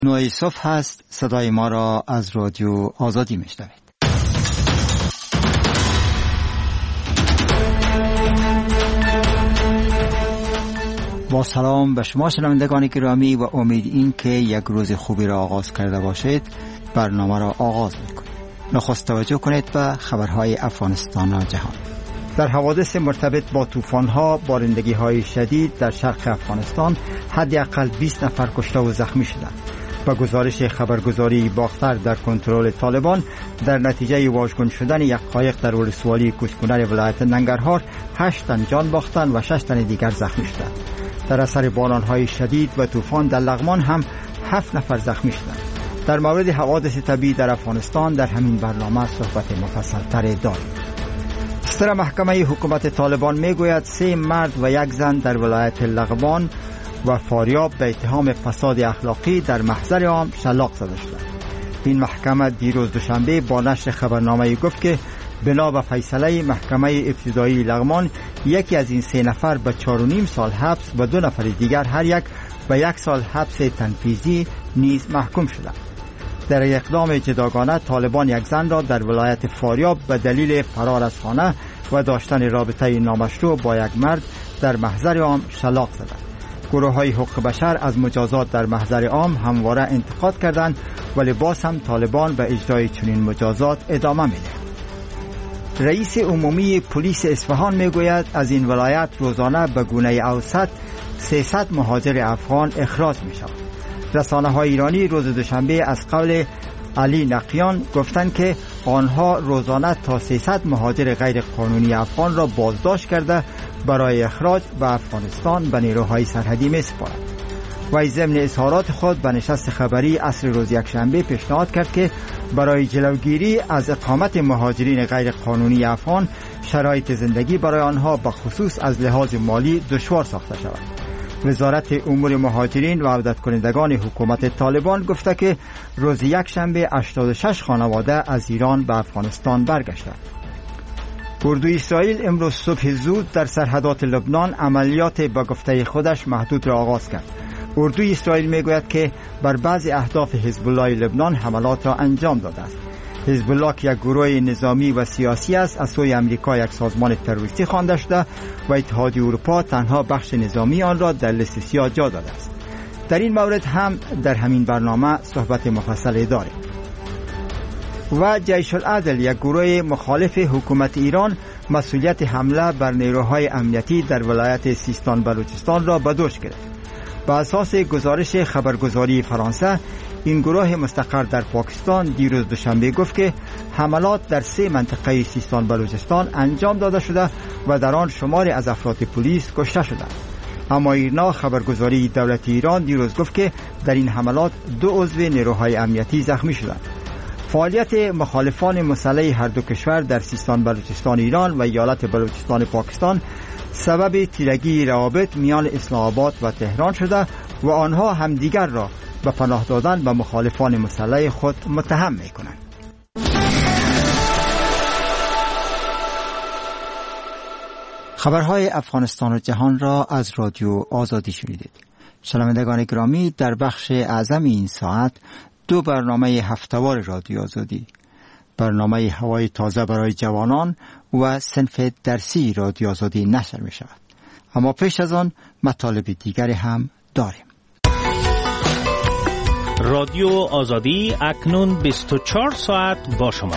نوع صبح هست. صدای ما را از رادیو آزادی میشنوید. با سلام به شما شنوندگان گرامی و امید این که یک روز خوبی را آغاز کرده باشید. برنامه را آغاز میکنید. نخست توجه کنید به خبرهای افغانستان و جهان. در حوادث مرتبط با طوفان‌ها، بارندگی‌های شدید در شرق افغانستان حداقل 20 نفر کشته و زخمی شدند. با گزارش خبرگزاری باختر در کنترل طالبان، در نتیجه واژگون شدن یک قایق در ولسوالی کوسکنر ولایت ننگرهار 8 تن جان باختند و 6 تن دیگر زخمی شدند. در اثر باران‌های شدید و طوفان در لغمان هم 7 نفر زخمی شدند. در مورد حوادث طبیعی در افغانستان در همین برنامه صحبت مفصل‌تر داریم. ستر محکمه حکومت طالبان میگوید 3 مرد و 1 زن در ولایت لغمان و فاریاب به اتهام فساد اخلاقی در محضر عام شلاق زده شدند. این محکمه دیروز دوشنبه با نشر خبرنامه گفت که بنا به فیصله محکمه ابتدایی لغمان، یکی از این 3 نفر به 4.5 سال حبس و 2 نفر دیگر هر یک به 1 سال حبس تنفیذی نیز محکوم شدند. در اقدام جداگانه، طالبان 1 زن را در ولایت فاریاب به دلیل فرار از خانه و داشتن رابطه نامشروع با 1 مرد در محضر عام شلاق زدند. گروه‌های حقوق بشر از مجازات در محضر عام همواره انتقاد کردند، ولی باز هم طالبان به اجرای چنین مجازات ادامه می‌دهند. رئیس عمومی پلیس اصفهان میگوید از این ولایت روزانه به گونه اوسط 300 مهاجر افغان اخراج می‌شوند. رسانه‌های ایرانی روز دوشنبه از قول علی نقیان گفتند که آنها روزانه تا 300 مهاجر غیر قانونی افغان را بازداشت کرده برای اخراج به افغانستان به نیروهای سرحدی می‌سپارند. وی ضمن اظهارات خود به نشست خبری عصر روز یکشنبه پیشنهاد کرد که برای جلوگیری از اقامت مهاجرین غیر قانونی افغان، شرایط زندگی برای آنها به خصوص از لحاظ مالی دشوار ساخته شود. وزارت امور مهاجرین و عودت کنندگان حکومت طالبان گفته که روز یکشنبه 86 خانواده از ایران به افغانستان برگشتند. اردوی اسرائیل امروز صبح زود در سرحدات لبنان عملیات به گفته خودش محدود را آغاز کرد. اردوی اسرائیل میگوید که بر بعضی اهداف حزب الله لبنان حملات را انجام داده است. حزب الله که یک گروه نظامی و سیاسی است، از سوی امریکا یک سازمان تروریستی خوانده شده و اتحادیه اروپا تنها بخش نظامی آن را در لیست سیاه جا داده است. در این مورد هم در همین برنامه صحبت مفصل داریم. و جیش العدل، یک گروه مخالف حکومت ایران، مسئولیت حمله بر نیروهای امنیتی در ولایت سیستان بلوچستان را به دوش گرفت. بر اساس گزارش خبرگزاری فرانسه، این گروه مستقر در پاکستان دیروز دوشنبه گفت که حملات در 3 منطقه سیستان بلوچستان انجام داده شده و در آن شماری از افراد پلیس کشته شدند. اما ایرنا، خبرگزاری دولتی ایران، دیروز گفت که در این حملات 2 عضو نیروهای امنیتی زخمی شدند. فعالیت مخالفان مسلح هر دو کشور در سیستان بلوچستان ایران و ایالت بلوچستان پاکستان سبب تیرگی روابط میان اسلام آباد و تهران شده و آنها همدیگر را به پناه دادن به مخالفان مسلح خود متهم می‌کنند. خبرهای افغانستان و جهان را از رادیو آزادی شنیدید. شنوندگان گرامی، در بخش اعظم این ساعت 2 برنامه هفته‌وار رادیو آزادی، برنامه هوای تازه برای جوانان و صنف درسی رادیو آزادی نشر می شود. اما پیش از آن مطالب دیگری هم داریم. رادیو آزادی اکنون 24 ساعت با شما.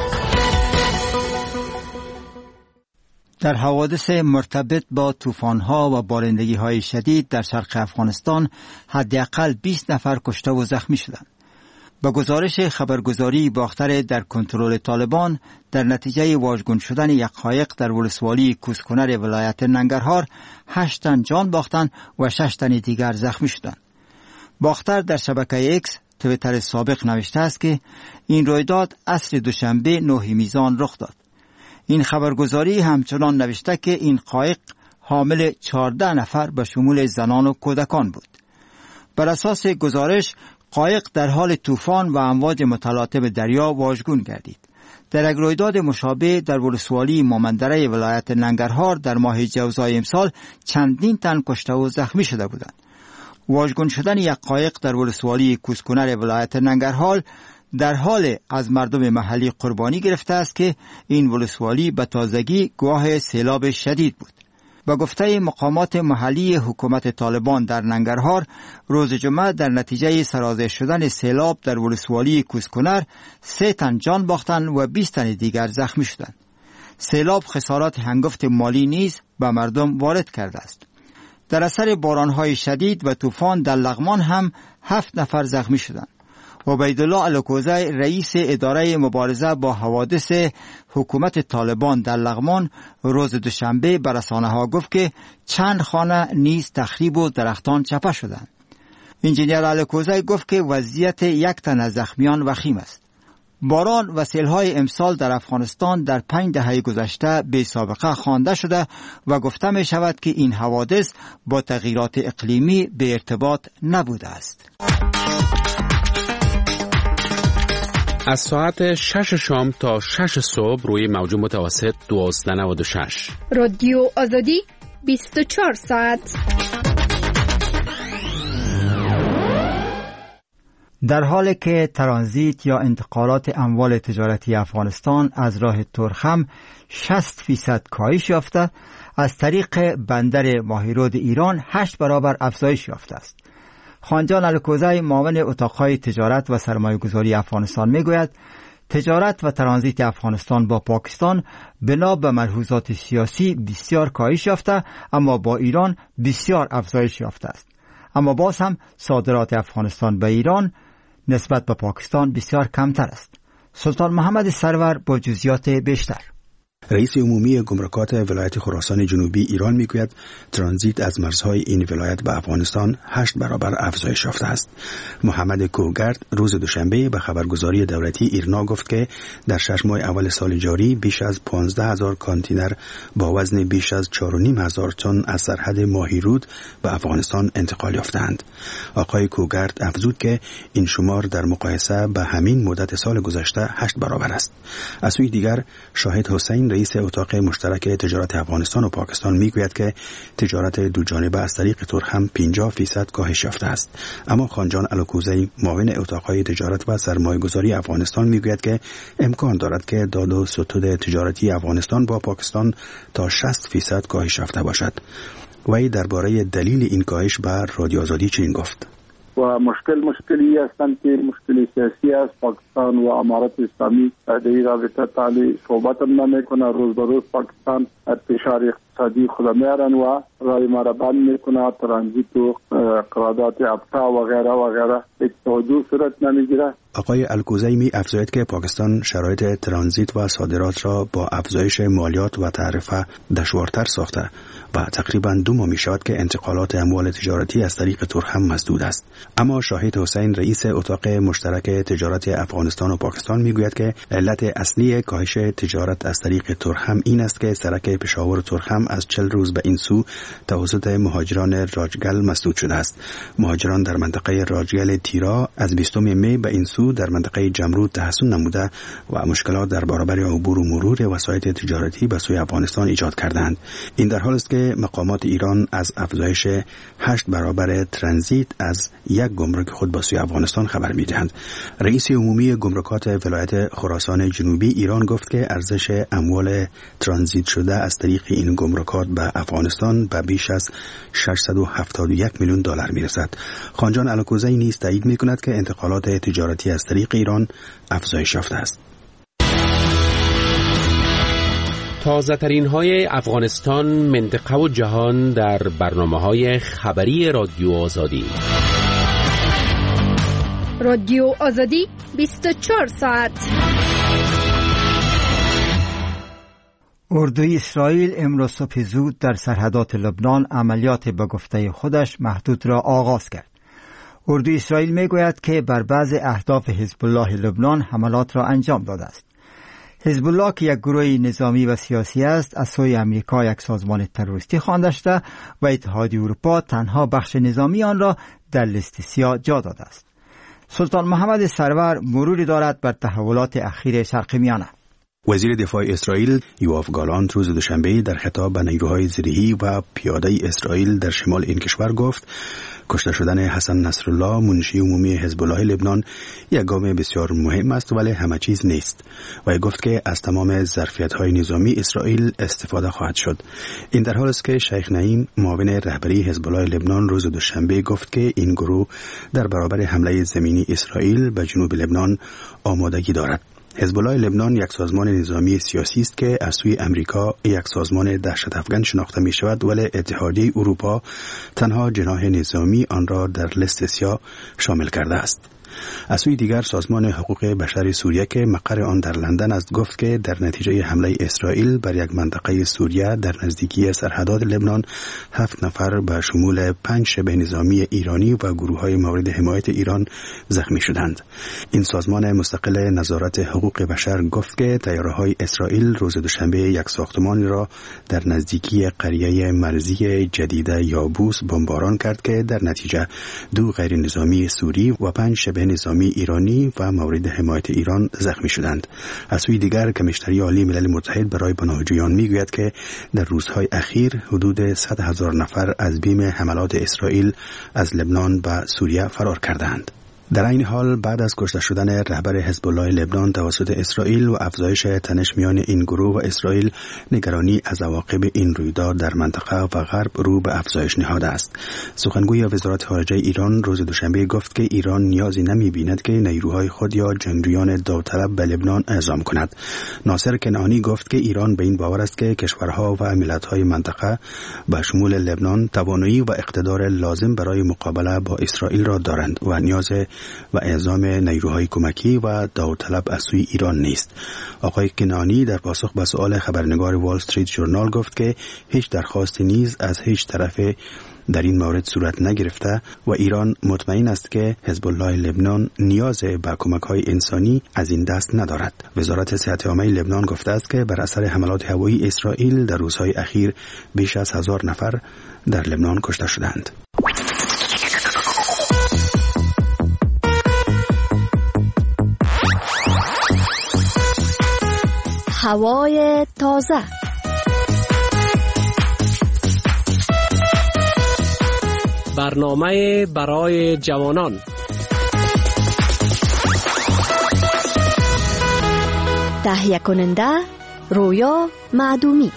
در حوادث مرتبط با طوفان‌ها و بارندگی‌های شدید در شرق افغانستان حداقل 20 نفر کشته و زخمی شدند. با گزارش خبرگزاری باختر در کنترل طالبان، در نتیجه واژگون شدن یک قایق در ولسوالی کوسکنر ولایت ننگرهار 8 تن جان باختند و 6 تن دیگر زخمی شدند. باختر در شبکه اکس تویتر سابق نوشته است که این رویداد عصر دوشنبه 9 میزان رخ داد. این خبرگزاری همچنان نوشته که این قایق حامل 14 نفر به شمول زنان و کودکان بود. بر اساس گزارش، قایق در حال طوفان و امواج متلاطم دریا واژگون گردید. در یک رویداد مشابه در ولسوالی مامندره ولایت ننگرهار در ماه جوزای امسال چندین تن کشته و زخمی شده بودند. واژگون شدن یک قایق در ولسوالی کوسکنر ولایت ننگرهار در حال از مردم محلی قربانی گرفته است که این ولسوالی به تازگی گواه سیلاب شدید بود. با گفته مقامات محلی حکومت طالبان در ننگرهار، روز جمعه در نتیجه سرازیر شدن سیلاب در ولسوالی کوسکنر 3 تن جان باختند و 20 تن دیگر زخمی شدند. سیلاب خسارات هنگفت مالی نیز به مردم وارد کرده است. در اثر بارانهای شدید و طوفان در لغمان هم 7 نفر زخمی شدند. عبیدالله الکوزی رئیس اداره مبارزه با حوادث حکومت طالبان در لغمان روز دوشنبه به رسانه‌ها گفت که چند خانه نیز تخریب و درختان چپه شدند. انجینیر الکوزی گفت که وضعیت 1 تن از زخمیان وخیم است. باران و سیل‌های امسال در افغانستان در 5 دهه گذشته بی سابقه خوانده شده و گفته می شود که این حوادث با تغییرات اقلیمی به ارتباط نبوده است. از ساعت 6 شام تا 6 صبح روی موج متوسط 1296 رادیو آزادی 24 ساعت. در حالی که ترانزیت یا انتقالات اموال تجارتی افغانستان از راه ترخم 60% کاهش یافته، از طریق بندر ماهیرود ایران 8 برابر افزایش یافته است. خانجان الکوزی معاون اتاقهای تجارت و سرمایه‌گذاری افغانستان میگوید تجارت و ترانزیت افغانستان با پاکستان بنا به ملحوظات سیاسی بسیار کاهش یافته، اما با ایران بسیار افزایش یافته است. اما باز هم صادرات افغانستان به ایران نسبت به پاکستان بسیار کمتر است. سلطان محمد سرور با جزئیات بیشتر. رئیس عمومی گمرکات ولایت خراسان جنوبی ایران میگوید ترانزیت از مرزهای این ولایت به افغانستان 8 برابر افزایش یافته است. محمد کوگرد روز دوشنبه به خبرگزاری دولتی ایرنا گفت که در 6 ماه اول سال جاری بیش از 15,000 کانتینر با وزن بیش از 4,500 تن از سرحد ماهیرود به افغانستان انتقال یافتند. آقای کوگرد افزود که این شمار در مقایسه به همین مدت سال گذشته 8 برابر است. از سوی دیگر شاهد حسین رئیس اتاق مشترک تجارت افغانستان و پاکستان میگوید که تجارت دو جانبه از طریق ترخم 50% کاهش یافته است. اما خانجان الکوزی معاون اتاقهای تجارت و سرمایه‌گذاری افغانستان میگوید که امکان دارد که داد و ستد تجارتی افغانستان با پاکستان تا 60% کاهش یافته باشد. وی درباره دلیل این کاهش به رادیو آزادی چنین گفت: و مشکلی هستند که مشکل سیاسی است. پاکستان و امارات اسلامی در این رابطه تعالی صحبت نمیکنه. روز به روز پاکستان فشار اقتصادی خود میارن و رای ما را بند میکنه. ترانزیت و قرارداد ابتا و غیره و غیره یک توجه صورت نمیگیره. آقای الکوزی می افزاید که پاکستان شرایط ترانزیت و صادرات را با افزایش مالیات و تعرفه دشوارتر ساخته و تقریباً 2 ماه می شود که انتقالات اموال تجارتی از طریق ترخم مسدود است. اما شاهد حسین رئیس اتاق مشترک تجارت افغانستان و پاکستان می گوید که علت اصلی کاهش تجارت از طریق ترخم این است که سرک پشاور ترخم از 40 روز به این سو توسط مهاجران راجگل مسدود شده است. مهاجران در منطقه راجگل تیرا از 20 می به این سو در منطقه جمرود تحصن نموده و مشکلات در برابر عبور و مرور وسایط تجارتی به سوی افغانستان ایجاد کردند. این در حالی است که مقامات ایران از افزایش 8 برابر ترانزیت از یک گمرک خود به سوی افغانستان خبر می‌دهند. رئیس عمومی گمرکات ولایت خراسان جنوبی ایران گفت که ارزش اموال ترانزیت شده از طریق این گمرکات به افغانستان به بیش از 671 میلیون دلار میرسد. خانجان الکوزی نیز تایید می‌کند که انتقالات تجارتی از طریق ایران افزایش یافته است. تازه ترین های افغانستان، منطقه و جهان در برنامه‌های خبری رادیو آزادی. رادیو آزادی 24 ساعت. اردوی اسرائیل امروز صبح زود در سرحدات لبنان عملیات به گفته خودش محدود را آغاز کرد. اردوی اسرائیل میگوید که بر بعض اهداف حزب الله لبنان حملات را انجام داده است. حزب الله که یک گروه نظامی و سیاسی است، از سوی امریکا یک سازمان تروریستی خوانده شده و اتحادیه اروپا تنها بخش نظامی آن را در لیست سیاه جا داده است. سلطان محمد سرور مروری دارد بر تحولات اخیر شرق میانه. وزیر دفاع اسرائیل یوآف گالانت روز دوشنبه در خطاب به نیروهای زیرهی و پیاده اسرائیل در شمال این کشور گفت کشته شدن حسن نصرالله منشی عمومی حزب الله لبنان یک گام بسیار مهم است ولی همه چیز نیست و گفت که از تمام ظرفیت‌های نظامی اسرائیل استفاده خواهد شد. این در حالی است که شیخ نعیم معاون رهبری حزب الله لبنان روز دوشنبه گفت که این گروه در برابر حمله زمینی اسرائیل به جنوب لبنان آمادگی دارد. حزب الله لبنان یک سازمان نظامی سیاسی است که از سوی امریکا یک سازمان دهشت افکن شناخته می شود ولی اتحادیه اروپا تنها جناح نظامی آن را در لیست سیاه شامل کرده است. از سوی دیگر سازمان حقوق بشر سوریه که مقر آن در لندن است گفت که در نتیجه حمله اسرائیل بر یک منطقه سوریه در نزدیکی سرحدات لبنان 7 نفر به شمول 5 شبه نظامی ایرانی و گروه‌های مورد حمایت ایران زخمی شدند. این سازمان مستقل نظارت حقوق بشر گفت که طیاره‌های اسرائیل روز دوشنبه یک ساختمان را در نزدیکی قریه مرزی جدیده یابوس بمباران کرد که در نتیجه 2 غیر نظامی سوری و 5 شبه نظامی ایرانی و مورد حمایت ایران زخمی شدند. از سوی دیگر کمیشنری عالی ملل متحد برای پناهجویان میگوید که در روزهای اخیر حدود 100,000 نفر از بیم حملات اسرائیل از لبنان به سوریه فرار کردند. در این حال بعد از کشته شدن رهبر حزب الله لبنان توسط اسرائیل و افزایش تنش میان این گروه و اسرائیل، نگرانی از عواقب این رویداد در منطقه و غرب رو به افزایش نهاده است. سخنگوی وزارت خارجه ایران روز دوشنبه گفت که ایران نیازی نمی‌بیند که نیروهای خود یا جنگجویان داوطلب به لبنان اعزام کند. ناصر کنعانی گفت که ایران به این باور است که کشورها و ملت‌های منطقه به شمول لبنان توانایی و اقتدار لازم برای مقابله با اسرائیل را دارند و نیاز و اعزام نیروهای کمکی و داوطلب از سوی ایران نیست. آقای کنعانی در پاسخ به سؤال خبرنگار وال استریت ژورنال گفت که هیچ درخواست نیز از هیچ طرف در این مورد صورت نگرفته و ایران مطمئن است که حزب الله لبنان نیاز به کمک‌های انسانی از این دست ندارد. وزارت صحت عامه لبنان گفته است که بر اثر حملات هوایی اسرائیل در روزهای اخیر بیش از 1000 نفر در لبنان کشته شدند. هوای تازه. برنامه برای جوانان. تهیه کننده رویا معدومی.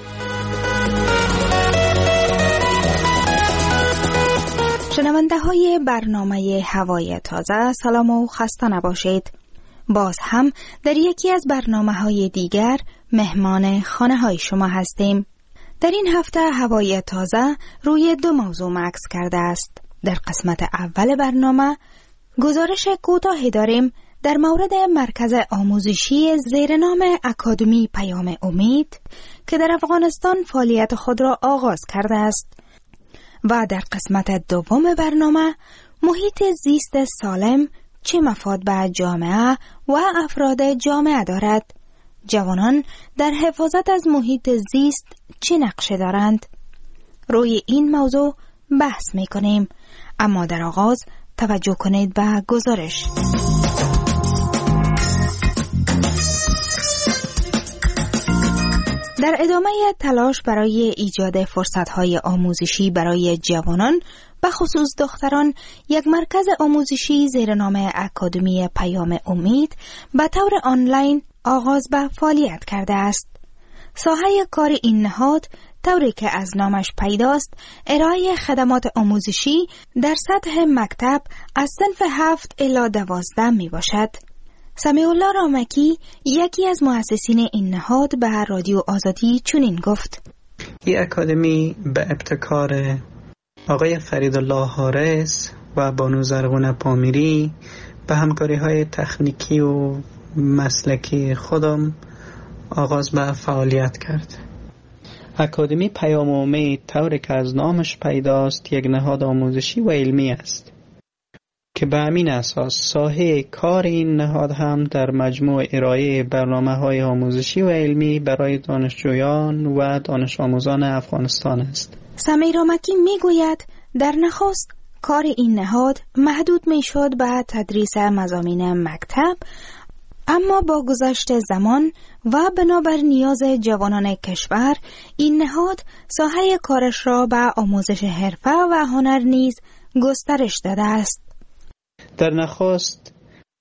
شنونده های برنامه هوای تازه، سلام و خسته نباشید. باز هم در یکی از برنامه‌های دیگر مهمان خانه های شما هستیم. در این هفته هوای تازه روی 2 موضوع مکث کرده است. در قسمت اول برنامه گزارش کوتاهی داریم در مورد مرکز آموزشی زیر نام اکادمی پیام امید که در افغانستان فعالیت خود را آغاز کرده است. و در قسمت دوم برنامه محیط زیست سالم چه مفاد به جامعه و افراد جامعه دارد؟ جوانان در حفاظت از محیط زیست چه نقشه دارند؟ روی این موضوع بحث می کنیم، اما در آغاز توجه کنید به گزارش. در ادامه تلاش برای ایجاد فرصت‌های آموزشی برای جوانان به خصوص دختران، یک مرکز آموزشی زیر نام اکادمی پیام امید به طور آنلاین آغاز به فعالیت کرده است. ساحه کار این نهاد طوری که از نامش پیداست ارائه خدمات آموزشی در سطح مکتب از صنف 7 الی 12 می باشد. سمیع الله رامکی یکی از مؤسسین این نهاد به رادیو آزادی چنین گفت: این اکادمی به ابتکار آقای فریدالله حارس و بانو زرغون پامیری به همکاری‌های تکنیکی و مسلکی خودم آغاز به فعالیت کرد. اکادمی پیام امید طوری که از نامش پیداست یک نهاد آموزشی و علمی است که به همین اساس ساحه کار این نهاد هم در مجموع ارائه برنامه‌های آموزشی و علمی برای دانشجویان و دانش آموزان افغانستان است. سمیع رامکی میگوید در نخست کار این نهاد محدود میشد به تدریس مضامین مکتب، اما با گذشت زمان و بنابر نیاز جوانان کشور، این نهاد ساحه کارش را به آموزش حرفه و هنر نیز گسترش داده است. در نخست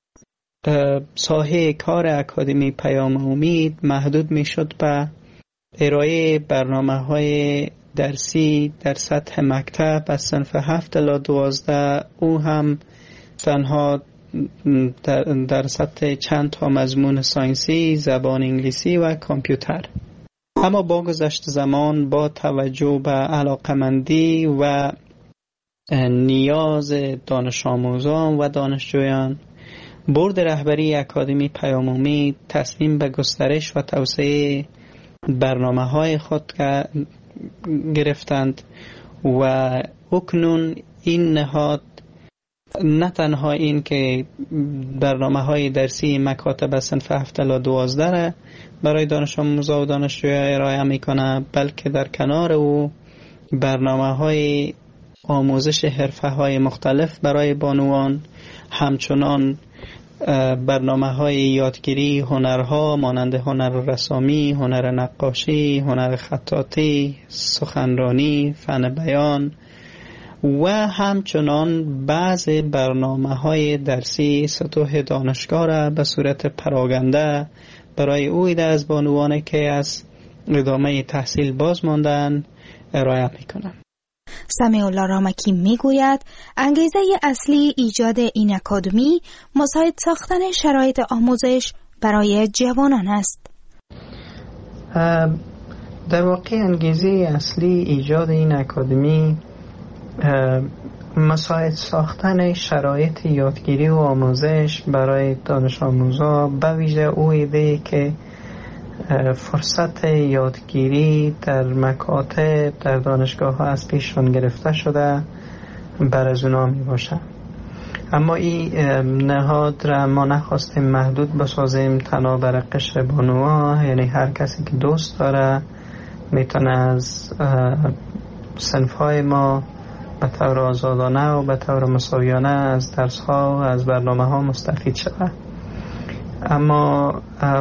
ساحه کار اکادمی پیام امید محدود می شد به ارائه برنامه‌های درسی در سطح مکتب از صنف 7 الی 12، او هم تنها در سطح چند تا مضمون ساینسی، زبان انگلیسی و کامپیوتر. اما با گذشت زمان، با توجه به علاقمندی و نیاز دانش آموزان و دانشجویان، بورد رهبری اکادمی پیام امید تصمیم به گسترش و توسعه برنامه‌های خود گرفتند و اکنون این نهاد نه تنها این که برنامه‌های درسی مکاتب صنف 7 الی 12 را برای دانش آموزان و دانشجویان ارائه می‌کند، بلکه در کنار او برنامه‌های آموزش حرفه‌های مختلف برای بانوان، همچنان برنامه‌های یادگیری هنرها مانند هنر رسامی، هنر نقاشی، هنر خطاطی، سخنرانی، فن بیان و همچنان بعض برنامه‌های درسی سطوح دانشگاه را به صورت پراگنده برای عده از بانوانی که از ادامه تحصیل باز ماندن ارائه می‌کنند. سمیع الله رامکی میگوید انگیزه اصلی ایجاد این اکادمی مساعد ساختن شرایط آموزش برای جوانان است. در واقع انگیزه اصلی ایجاد این اکادمی مساعد ساختن شرایط یادگیری و آموزش برای دانش آموزان، به ویژه او ایده که فرصت یادگیری در مکاتب در دانشگاه ها از پیششان گرفته شده بر از اونا می باشه. اما این نهاد را ما نخواستیم محدود بسازیم تنها بر قشر بانوها، یعنی هر کسی که دوست داره میتونه از صنفهای ما به طور آزادانه و به طور مساویانه از درس ها و از برنامه ها مستفید شود. اما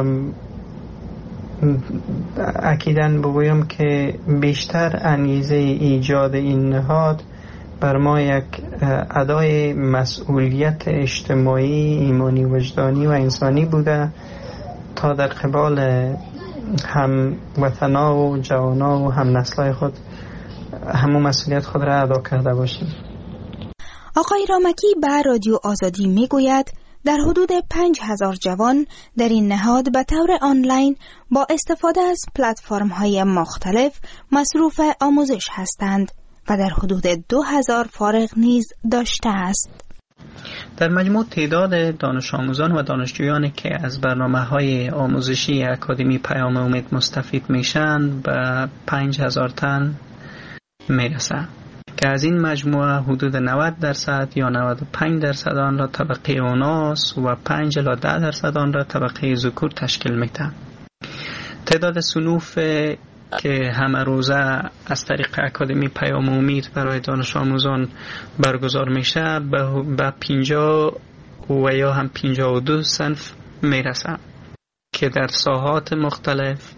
اکیداً بگویم که بیشتر انگیزه ایجاد این نهاد بر ما یک ادای مسئولیت اجتماعی، ایمانی، وجدانی و انسانی بوده تا در قبال هم وطنا و جوانا و هم نسلای خود همون مسئولیت خود را ادا کرده باشیم. آقای رامکی به رادیو آزادی میگوید در حدود 5000 جوان در این نهاد به طور آنلاین با استفاده از پلتفرم‌های مختلف مصروف آموزش هستند و در حدود 2000 فارغ نیز داشته است. در مجموع تعداد دانش آموزان و دانشجویانی که از برنامه‌های آموزشی اکادمی پیام امید مستفید میشن به 5000 تن میرسه که از این مجموعه حدود 90% یا 95% آن را طبقه اوناس و 5 الی 10% آن را طبقه ذکور تشکیل میدن. تعداد صنوف که همه روزه از طریق اکادمی پیام امید برای دانش آموزان برگزار میشه به 50 و یا هم 52 صنف میرسه که در ساحات مختلف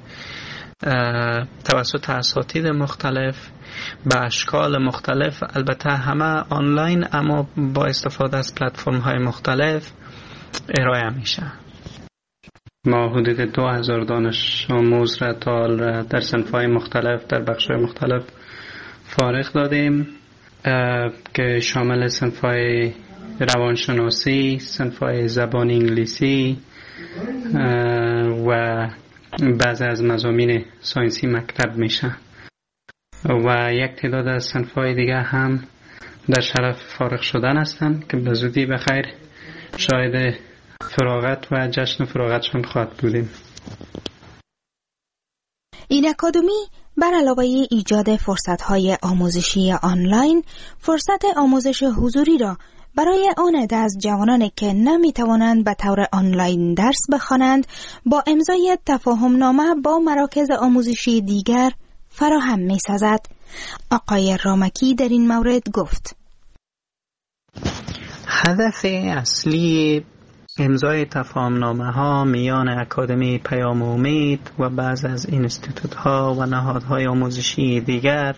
توسط اساتید مختلف به اشکال مختلف، البته همه آنلاین اما با استفاده از پلتفرم های مختلف ارائه میشه. ما حدود 2000 دانش آموز را در صنف های مختلف در بخش های مختلف فارغ دادیم که شامل صنف های روانشناسی، صنف های زبان انگلیسی و بعضی از مضامین ساینسی مکتب میشه و یک تعداد از صنف‌های دیگه هم در شرف فارغ شدن هستند که به زودی بخیر شاهد فراغت و جشن فراغتشان خواهد بودیم. این اکادمی بر علاوه ایجاد فرصت‌های آموزشی آنلاین، فرصت آموزش حضوری را برای آن عده از جوانانی که نمی‌توانند به طور آنلاین درس بخوانند با امضای تفاهم‌نامه با مراکز آموزشی دیگر فراهم می‌سازد. آقای رامکی در این مورد گفت: هدف اصلی امضای تفاهمنامه ها میان اکادمی پیام امید و بعض از اینستیتوت ها و نهادهای آموزشی دیگر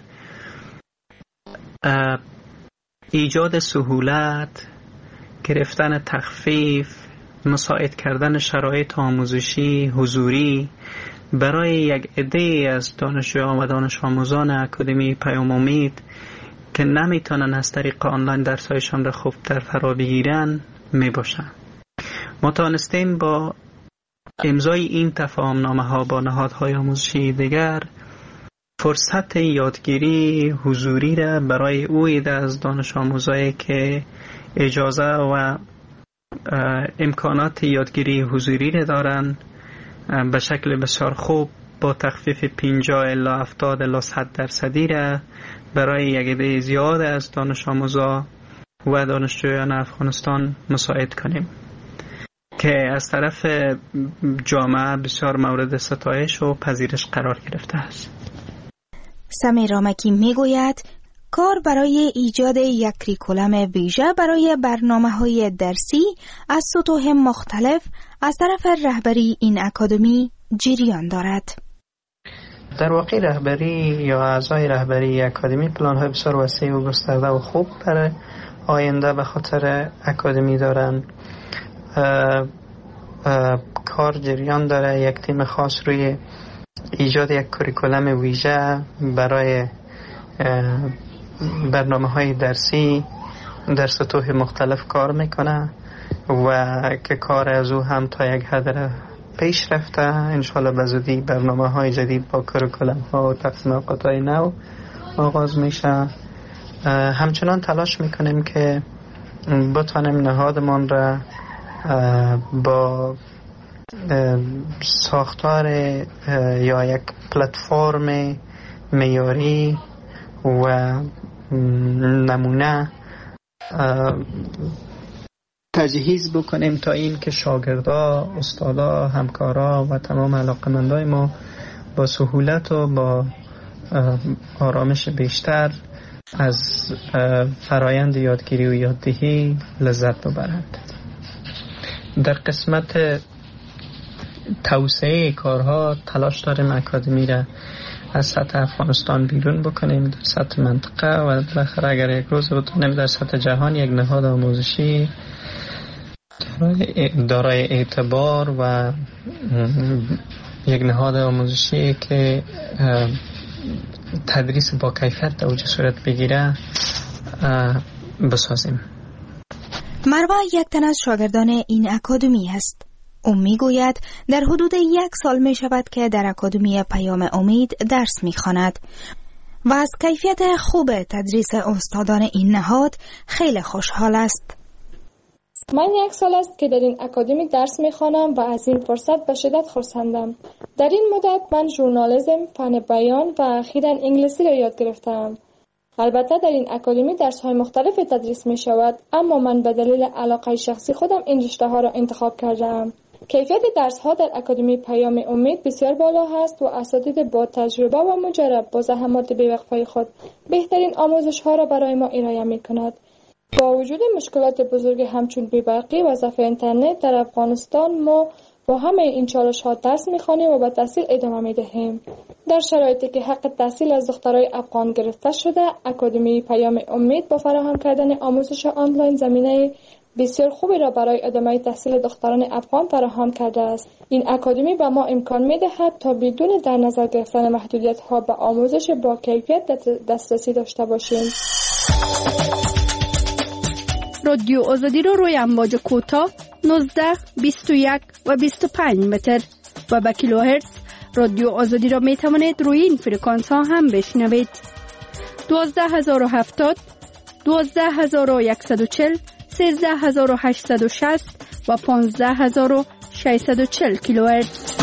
ایجاد سهولت، گرفتن تخفیف، مساعد کردن شرایط آموزشی حضوری برای یک عده از دانشجویان و دانش آموزان اکادمی پیام امید که نمیتونن از طریق آنلاین درسایشان را خوب در فرا بگیرن می باشن. ما توانستیم با امضای این تفاهمنامه ها با نهادهای آموزشی دیگر فرصت یادگیری حضوری را برای او عده از دانش آموزایی که اجازه و امکانات یادگیری حضوری را دارن به شکل بسیار خوب با تخفیف 50 الی 70 الی 100% را برای یک عده زیاد از دانش آموزا و دانشجویان افغانستان مساعد کنیم که از طرف جامعه بسیار مورد ستایش و پذیرش قرار گرفته است. سمیر رامکی میگوید کار برای ایجاد یک کریکولم ویژه برای برنامه‌های درسی از سطوح مختلف از طرف رهبری این اکادمی جریان دارد. در واقع رهبری یا اعضای رهبری اکادمی پلان‌های بسیار وسیع و گسترده و خوب برای آینده به خاطر اکادمی دارن. کار جریان داره، یک تیم خاص روی ایجاد یک کریکولم ویژه برای برنامه‌های درسی در سطوح مختلف کار میکنه و که کار از او هم تا یک حد پیش رفته. انشالله به زودی برنامه‌های جدید با کریکولم‌ها و تقسیم اوقات‌های نو آغاز میشه. همچنان تلاش میکنیم که بتوانیم نهادمان را با ساختار یا یک پلتفرم معیاری و نمونه تجهیز بکنیم تا این که شاگردا، استادا، همکارا و تمام علاقمندای ما با سهولت و با آرامش بیشتر از فرایند یادگیری و یاددهی لذت ببرند. در قسمت توسعه کارها تلاش داریم اکادمی را از سطح افغانستان بیرون بکنیم در سطح منطقه و بالاخره اگر یک روز بتونیم در سطح جهان یک نهاد آموزشی دارای اعتبار و یک نهاد آموزشی که تدریس با کیفیت در اوج صورت بگیره بسازیم. مروه یک تن از شاگردان این اکادمی است. او میگوید در حدود 1 سال می شود که در اکادمی پیام امید درس می خواند و از کیفیت خوب تدریس استادان این نهاد خیلی خوشحال است. من 1 سال است که در این اکادمی درس می خوانم و از این فرصت به شدت خرسندم. در این مدت من ژورنالیسم، فن بیان و اخیراً انگلیسی را یاد گرفتم. البته در این اکادمی درس‌های مختلف تدریس می شود، اما من به دلیل علاقه شخصی خودم این رشته‌ها را انتخاب کردم. کیفیت درس‌ها در اکادمی پیام امید بسیار بالا است و اساتید با تجربه و مجرب با زحمات بی‌وقفه خود بهترین آموزش‌ها را برای ما ارائه می‌کند. با وجود مشکلات بزرگ همچون بی‌برقی و ضعف اینترنت در افغانستان ما با همه این چالش‌ها درس می‌خوانیم و به تحصیل ادامه می‌دهیم. در شرایطی که حق تحصیل از دخترای افغان گرفته شده، اکادمی پیام امید با فراهم کردن آموزش آنلاین زمینه بسیار خوبی را برای ادامه تحصیل دختران افغان فراهم کرده است. این اکادمی به ما امکان می‌دهد تا بدون در نظر گرفتن محدودیت‌ها به آموزش با کیفیت دسترسی داشته باشیم. رادیو آزادی رو روی امواج کوتاه 19، 21 و 25 متر و با کیلوهرتز رادیو آزادی را می توانید روی این فرکانس ها هم بشنوید. 12070، 12140، 13860 و 15640 کیلوهرتز.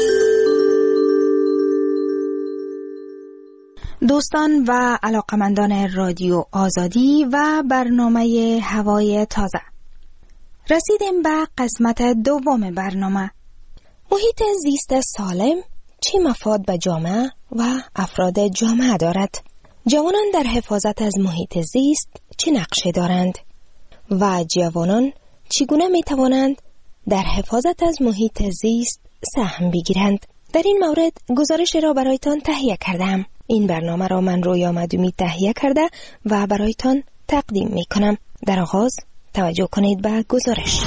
دوستان و علاقمندان رادیو آزادی و برنامه هوای تازه، رسیدیم به قسمت دوم برنامه. محیط زیست سالم چه مفاد به جامعه و افراد جامعه دارد؟ جوانان در حفاظت از محیط زیست چه نقشی دارند؟ و جوانان چگونه می توانند در حفاظت از محیط زیست سهم بگیرند. در این مورد گزارش را برایتان تهیه کردم. این برنامه را من رویا معدومی تهیه کرده و برایتان تقدیم می کنم. در آغاز توجه کنید به گزارش.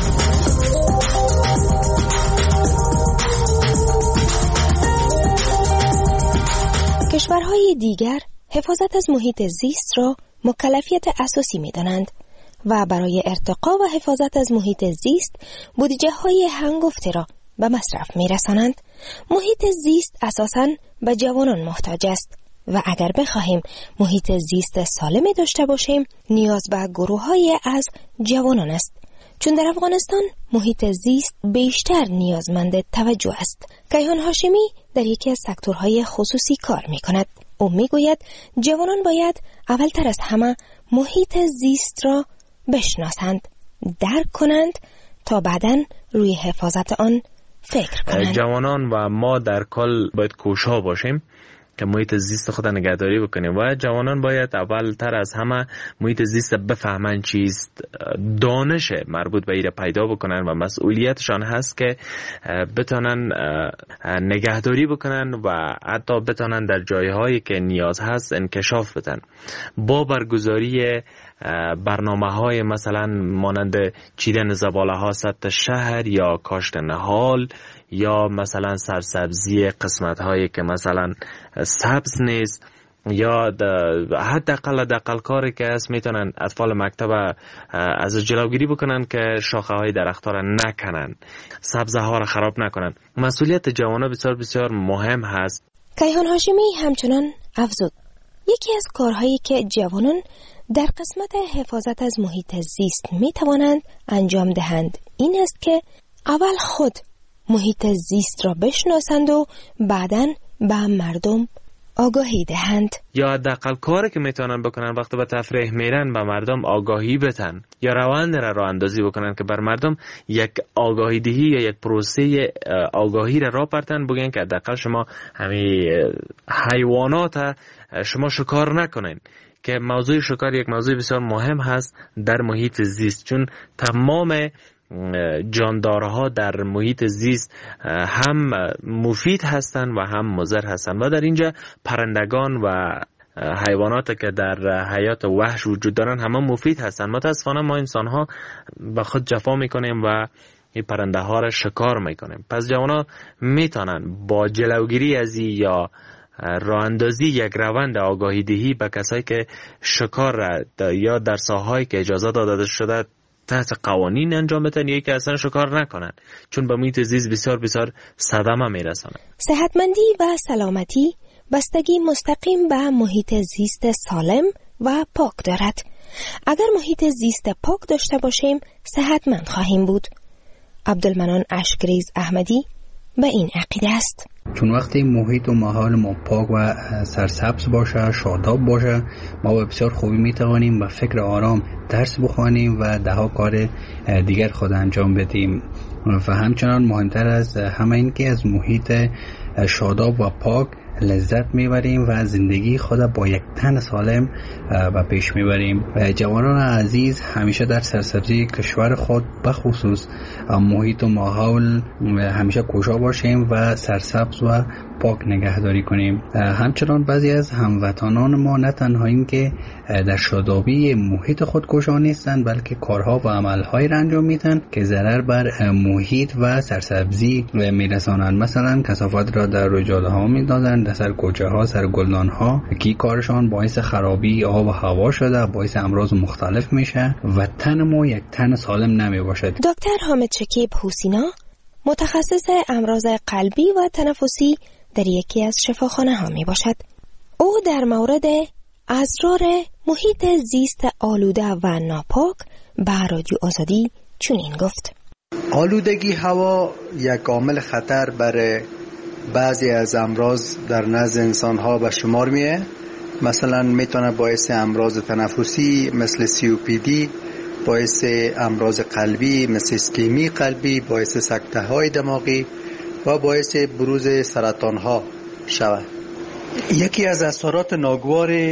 کشورهای دیگر حفاظت از محیط زیست را مکلفیت اساسی می دانند و برای ارتقا و حفاظت از محیط زیست بودجه های هنگفته را به مصرف می رسانند. محیط زیست اساساً به جوانان محتاج است و اگر بخواهیم محیط زیست سالمی داشته باشیم نیاز به گروه‌های از جوانان است، چون در افغانستان محیط زیست بیشتر نیازمند توجه است. کیهان هاشمی در یکی از سکتورهای خصوصی کار می کند. او می گوید جوانان باید اولتر از همه محیط زیست را بشناسند، درک کنند تا بعداً روی حفاظت آن فکر کنند. جوانان و ما در کل باید کوشا باشیم که محیط زیست خود نگهداری بکنیم و جوانان باید اولتر از همه محیط زیست بفهمن چیست، دانش مربوط به ایره پیدا بکنن و مسئولیتشان هست که بتونن نگهداری بکنن و حتی بتونن در جایهایی که نیاز هست انکشاف بدن. با برگزاری برنامه‌های مثلا مانند چیدن زباله‌ها سطح شهر یا کاشت نهال یا مثلا سرسبزی قسمت‌هایی که مثلا سبز نیست یا حداقل کاری که هست میتونن اطفال مکتب از جلوگیری بکنن که شاخه‌های درخت‌ها را نکنن، سبزه‌ها را خراب نکنن. مسئولیت جوانان بسیار بسیار مهم هست. کیهان هاشمی همچنان افزود یکی از کارهایی که جوانان در قسمت حفاظت از محیط زیست می توانند انجام دهند این است که اول خود محیط زیست را بشناسند و بعداً به مردم آگاهی دهند. یا حداقل کاری که میتونن بکنن وقتی به تفریح میرن به مردم آگاهی بدن یا روند را اندازی بکنن که بر مردم یک آگاهی دهی یا یک پروسه آگاهی را برتن، بگن که حداقل شما همین حیوانات شما شکار نکنین، که موضوع شکار یک موضوع بسیار مهم هست در محیط زیست، چون تمام جاندارها در محیط زیست هم مفید هستند و هم مضر هستند و در اینجا پرندگان و حیوانات که در حیات وحش وجود دارن همه مفید هستند. متاسفانه ما انسان ها به خود جفا میکنیم و این پرنده ها را شکار میکنیم. پس جوانا میتونن با جلوگیری از یا راه اندازی یک روند آگاهی دهی به کسایی که شکار را یا در ساحه‌ای که اجازه داده شده تحت قوانین انجام بدن یا که اصلا شکار نکنن، چون به محیط زیست بسیار بسیار صدمه میرسونه. صحتمندی و سلامتی بستگی مستقیم به محیط زیست سالم و پاک دارد. اگر محیط زیست پاک داشته باشیم صحتمند خواهیم بود. عبدالمنان اشکریز احمدی به این عقیده است. چون وقتی محیط و ماحول ما پاک و سرسبز باشه، شاداب باشه، ما به بسیار خوبی میتوانیم با فکر آرام درس بخوانیم و دهها کار دیگر خود انجام بدیم. و همچنان مهمتر از همه این که از محیط شاداب و پاک لذت میبریم و زندگی خود با یک تن سالم به پیش میبریم. جوانان عزیز همیشه در سرسبزی کشور خود بخصوص محیط و ماحول همیشه کوشا باشیم و سرسبز و پاک نگهداری کنیم. همچنان بعضی از هموطنان ما نه تنها این که در شادابی محیط خود کوشا نیستند بلکه کارها و عملهایی را انجام میدن که ضرر بر محیط و سرسبزی میرسانند. مثلا کثافات را در رویدادها ها میدادند، در سر کوچه ها، سر گلدان ها، که کارشان باعث خرابی آب و هوا شده، باعث امراض مختلف میشه و تن ما یک تن سالم نمی باشد. دکتر حامد شکیب حسینا متخصص امراض قلبی و تنفسی در یکی از شفاخانه ها می باشد. او در مورد اسرار محیط زیست آلوده و ناپاک به رادیو آزادی چنین گفت: آلودگی هوا یک عامل خطر برای بعضی از امراض در نزد انسان ها به شمار میه. مثلا میتونه باعث امراض تنفسی مثل COPD، باعث امراض قلبی مثل اسکمی قلبی، باعث سکته های دماغی و باعث بروز سرطان ها شود. یکی از اثرات ناگوار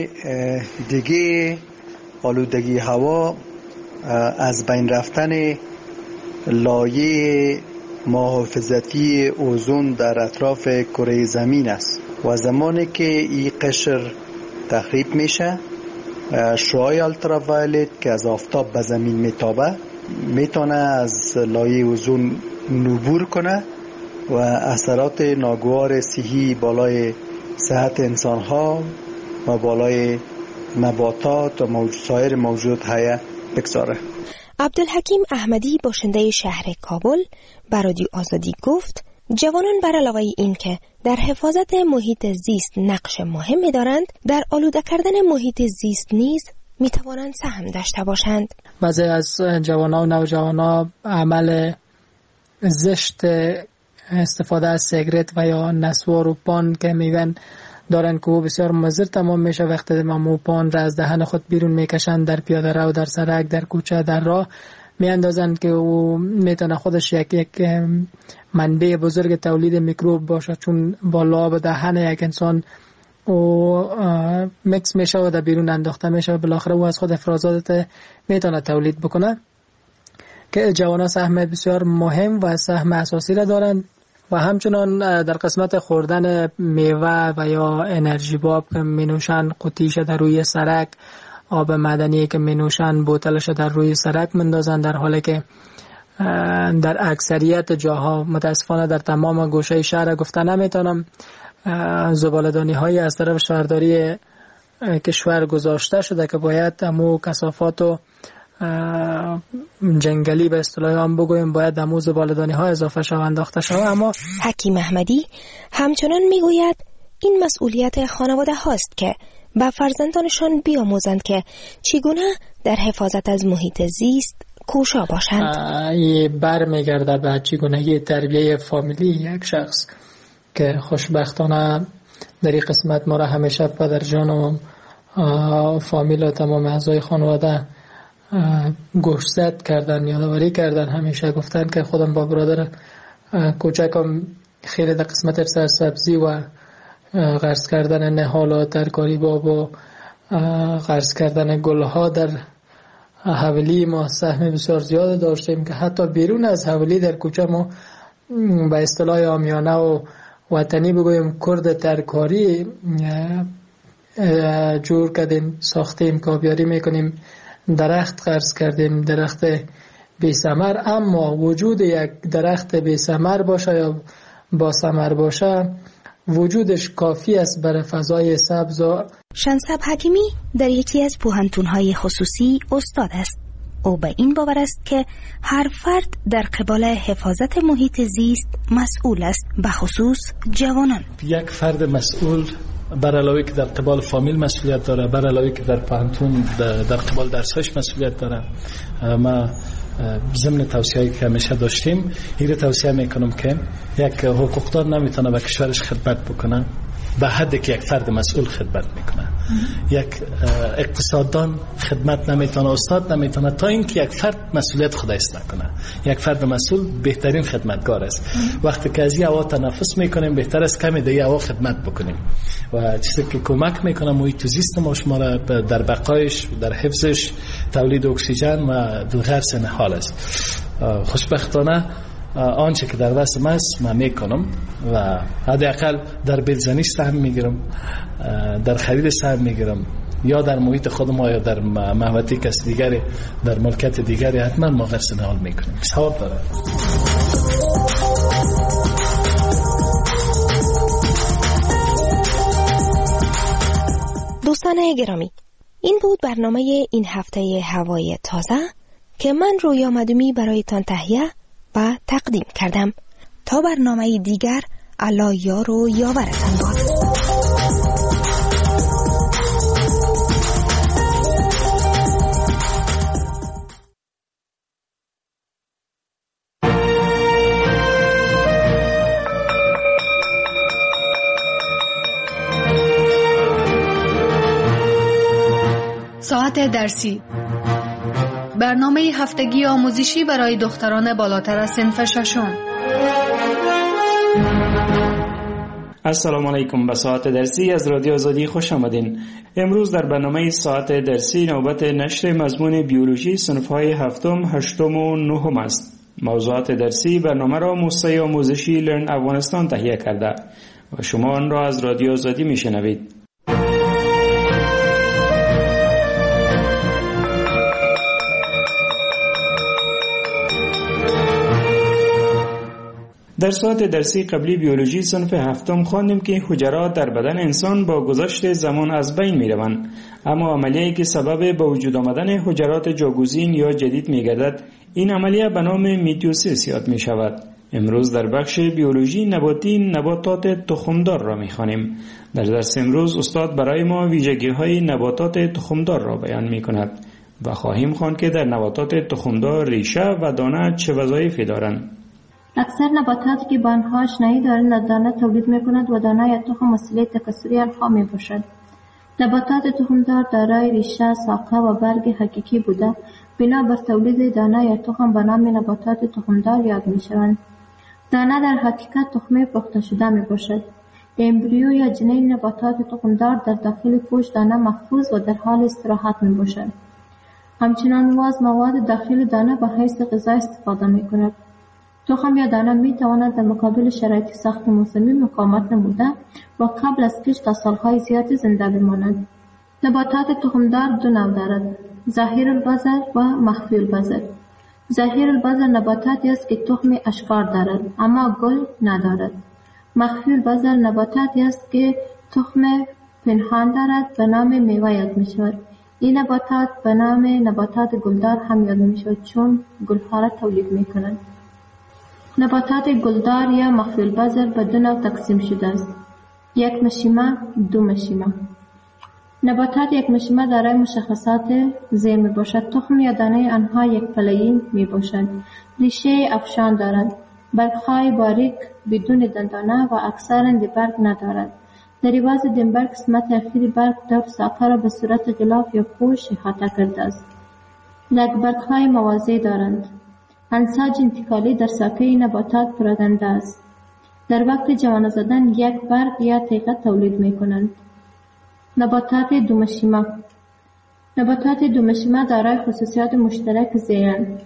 دیگه آلودگی هوا از بین رفتن لایه محافظتی اوزون در اطراف کره زمین است و زمانی که این قشر تخریب میشه، شعاع التراوایلت که از آفتاب به زمین میتابه میتونه از لایه اوزون نبور کنه و اثرات ناگوار صحی بالای صحت انسانها و بالای نباتات و سایر موجودات حیه بگذاره. عبدالحکیم احمدی باشنده شهر کابل به رادیو آزادی گفت جوانان بر علاوه این که در حفاظت محیط زیست نقش مهمی دارند، در آلوده کردن محیط زیست نیز می توانند سهم داشته باشند. بعضی از جوانان و نوجوانان عمل زشت استفاده از سیگرت و یا نسوار و پان که میگن دارن که او بسیار مضر تمام میشه وقتی مو پان را از دهن خود بیرون میکشن در پیاده رو، در سرک، در کوچه، در راه میاندازند که او میتونه خودش یک منبع بزرگ تولید میکروب باشه، چون با لعاب دهن یک انسان او مکس میشه و در بیرون انداخته میشه و بالاخره او از خود افرازات میتونه تولید بکنه. که جوانان سهم بسیار مهم و سهم اساسی را دارند و همچنان در قسمت خوردن میوه و یا انرژی باب که مینوشن، قطیش در روی سرک، آب معدنی که مینوشن بوتلش در روی سرک مندازن، در حالی که در اکثریت جاها متاسفانه در تمام گوشه شهر گفته نمیتونم زباله‌دانی های از طرف شهرداری کشور گذاشته شده که باید همو کثافات و جنگلی به اصطلاح هم بگویم باید دمو زباله‌دانی ها اضافه شود، انداخته شود. اما حکیم احمدی همچنان میگوید این مسئولیت خانواده هاست که به فرزندانشان بیاموزند که چگونه در حفاظت از محیط زیست کوشا باشند. برمیگرده به چگونگی تربیه فامیلی یک شخص که خوشبختانه در این قسمت ما را همیشه پدرجان و فامیل و تمام اعضای خانواده گوشزد کردن، یادآوری کردن، همیشه گفتن که خودم با برادر کوچکم خیلی در قسمت سبزی و غرس کردن نهال و ترکاری باب و غرس کردن گلها در حولی ما سهم بسیار زیاد داشتیم که حتی بیرون از حولی در کوچه ما به اصطلاح عامیانه و وطنی بگویم کرد ترکاری جور کردیم، ساختیم، کابیاری میکنیم، درخت غرس کردیم، درخت بی ثمر. اما وجود یک درخت بی ثمر باشه یا با ثمر باشه وجودش کافی است برای فضای سبز. شنسب حکیمی در یکی از پوهنتون‌های خصوصی استاد است. او به این باور است که هر فرد در قبال حفاظت محیط زیست مسئول است، به خصوص جوانان. یک فرد مسئول بر علاوه که در قبال فامیل مسئولیت داره، بر علاوه که در پانتون در قبال درسش مسئولیت داره. ما ضمن توصیه‌ای که همیشه داشتیم این رو توصیه میکنم که یک حقوقدار نمیتونه به کشورش خدمت بکنه به حدی که یک فرد مسئول خدمت میکنه. یک اقتصاددان خدمت نمیتونه، استاد نمیتونه تا اینکه یک فرد مسئولیت خودش نکنه. یک فرد مسئول بهترین خدمتگار است. وقتی که از این هوا تنفس میکنیم بهتر است کمی در این هوا خدمت بکنیم و چیزی که کمک میکنه محیط زیست ما شما را در بقایش، در حفظش، تولید اکسیژن و دلغرس نهال است. خوشبختانه آنچه که در دستم است من میکنم و حداقل در بیلزنیش سهم میگیرم، در خرید سهم میگیرم، یا در محیط خودم یا در محوطه کس دیگری، در ملکت دیگری حتما ما غرس نهال میکنیم. ثواب داره. دوستان گرامی، این بود برنامه این هفته هوای تازه که من رویا مدومی برایتان تهیه و تقدیم کردم. تا برنامه دیگر، الله یار و یاورتان باد. ساعت درسی، برنامه هفتگی آموزشی برای دختران بالاتر از صنف ششم. السلام علیکم. به ساعت درسی از رادیو آزادی خوش آمدین. امروز در برنامه ساعت درسی نوبت نشر مضمون بیولوژی صنف‌های هفتم، هشتم و نهم است. موضوعات درسی برنامه را موسسه آموزشی لرن افغانستان تهیه کرده و شما آن را از رادیو آزادی میشنوید. در ساعت درسی قبلی بیولوژی صنف هفتم خواندیم که حجرات در بدن انسان با گذشت زمان از بین می روند، اما عملیه‌ای که سبب به وجود آمدن حجرات جاگزین یا جدید می گردد این عملیه به نام میتوسیس یاد می شود. امروز در بخش بیولوژی نباتی نباتات تخمدار را می خوانیم. در درس امروز استاد برای ما ویژگی‌های نباتات تخمدار را بیان می کند و خواهیم خواند که در نباتات تخمدار ریشه و دانه چه وظایفی دارند. اکثر نباتاتی که با آنها آشنایی دارند از دانه تولید می‌کند و دانه یا تخم وسیله تکثری آنها می‌باشد. نباتات تخمدار دارای ریشه، ساقه و برگ حقیقی بوده بنا بر تولید دانه یا تخم به نام نباتات تخمدار یاد می‌شوند. دانه در حقیقت تخمه پخته شده می‌باشد. امبریو یا جنین نباتات تخمدار در داخل پوست دانه محفوظ و در حال استراحت می‌باشد. همچنان از مواد داخل دانه به حیث غذا استفاده می‌کند. تخم یا دانه می تواند در مقابل شرایط سخت موسمی مقاومت نموده و قبل از کشت تا سالهای زیادی زنده بماند. نباتات تخمدار دو نوع دارد: ظاهر البذر و مخفی البذر. ظاهر البذر نباتاتی است که تخم اشکار دارد اما گل ندارد. مخفی البذر نباتاتی است که تخم پنهان دارد به نام میوه یاد می شود. این نباتات به نام نباتات گلدار هم یاد می شود چون گلها را تولید می کنند. نباتات گلدار یا مخفی البذر به دو نوع تقسیم شده است: یک مشیمه، دو مشیمه. نباتات یک مشیمه دارای مشخصات زیر می باشد. تخم یا دانه آنها یک پله‌ای می باشد. ریشه افشان دارد. برگ‌های باریک بدون دندانه و اکثراً برگ ندارد. در عوض دنبر قسمت اخیر برگ دور ساقه را به صورت غلاف یا پوش احاطه کرده است. برگ‌های موازی دارند. انساج انتقالی در ساقه نباتات پراکنده است. در وقت جوانه زدن یک برگ یا تیغه تولید می کنند. نباتات دومشیمه. نباتات دومشیمه دارای خصوصیات مشترک زیرند.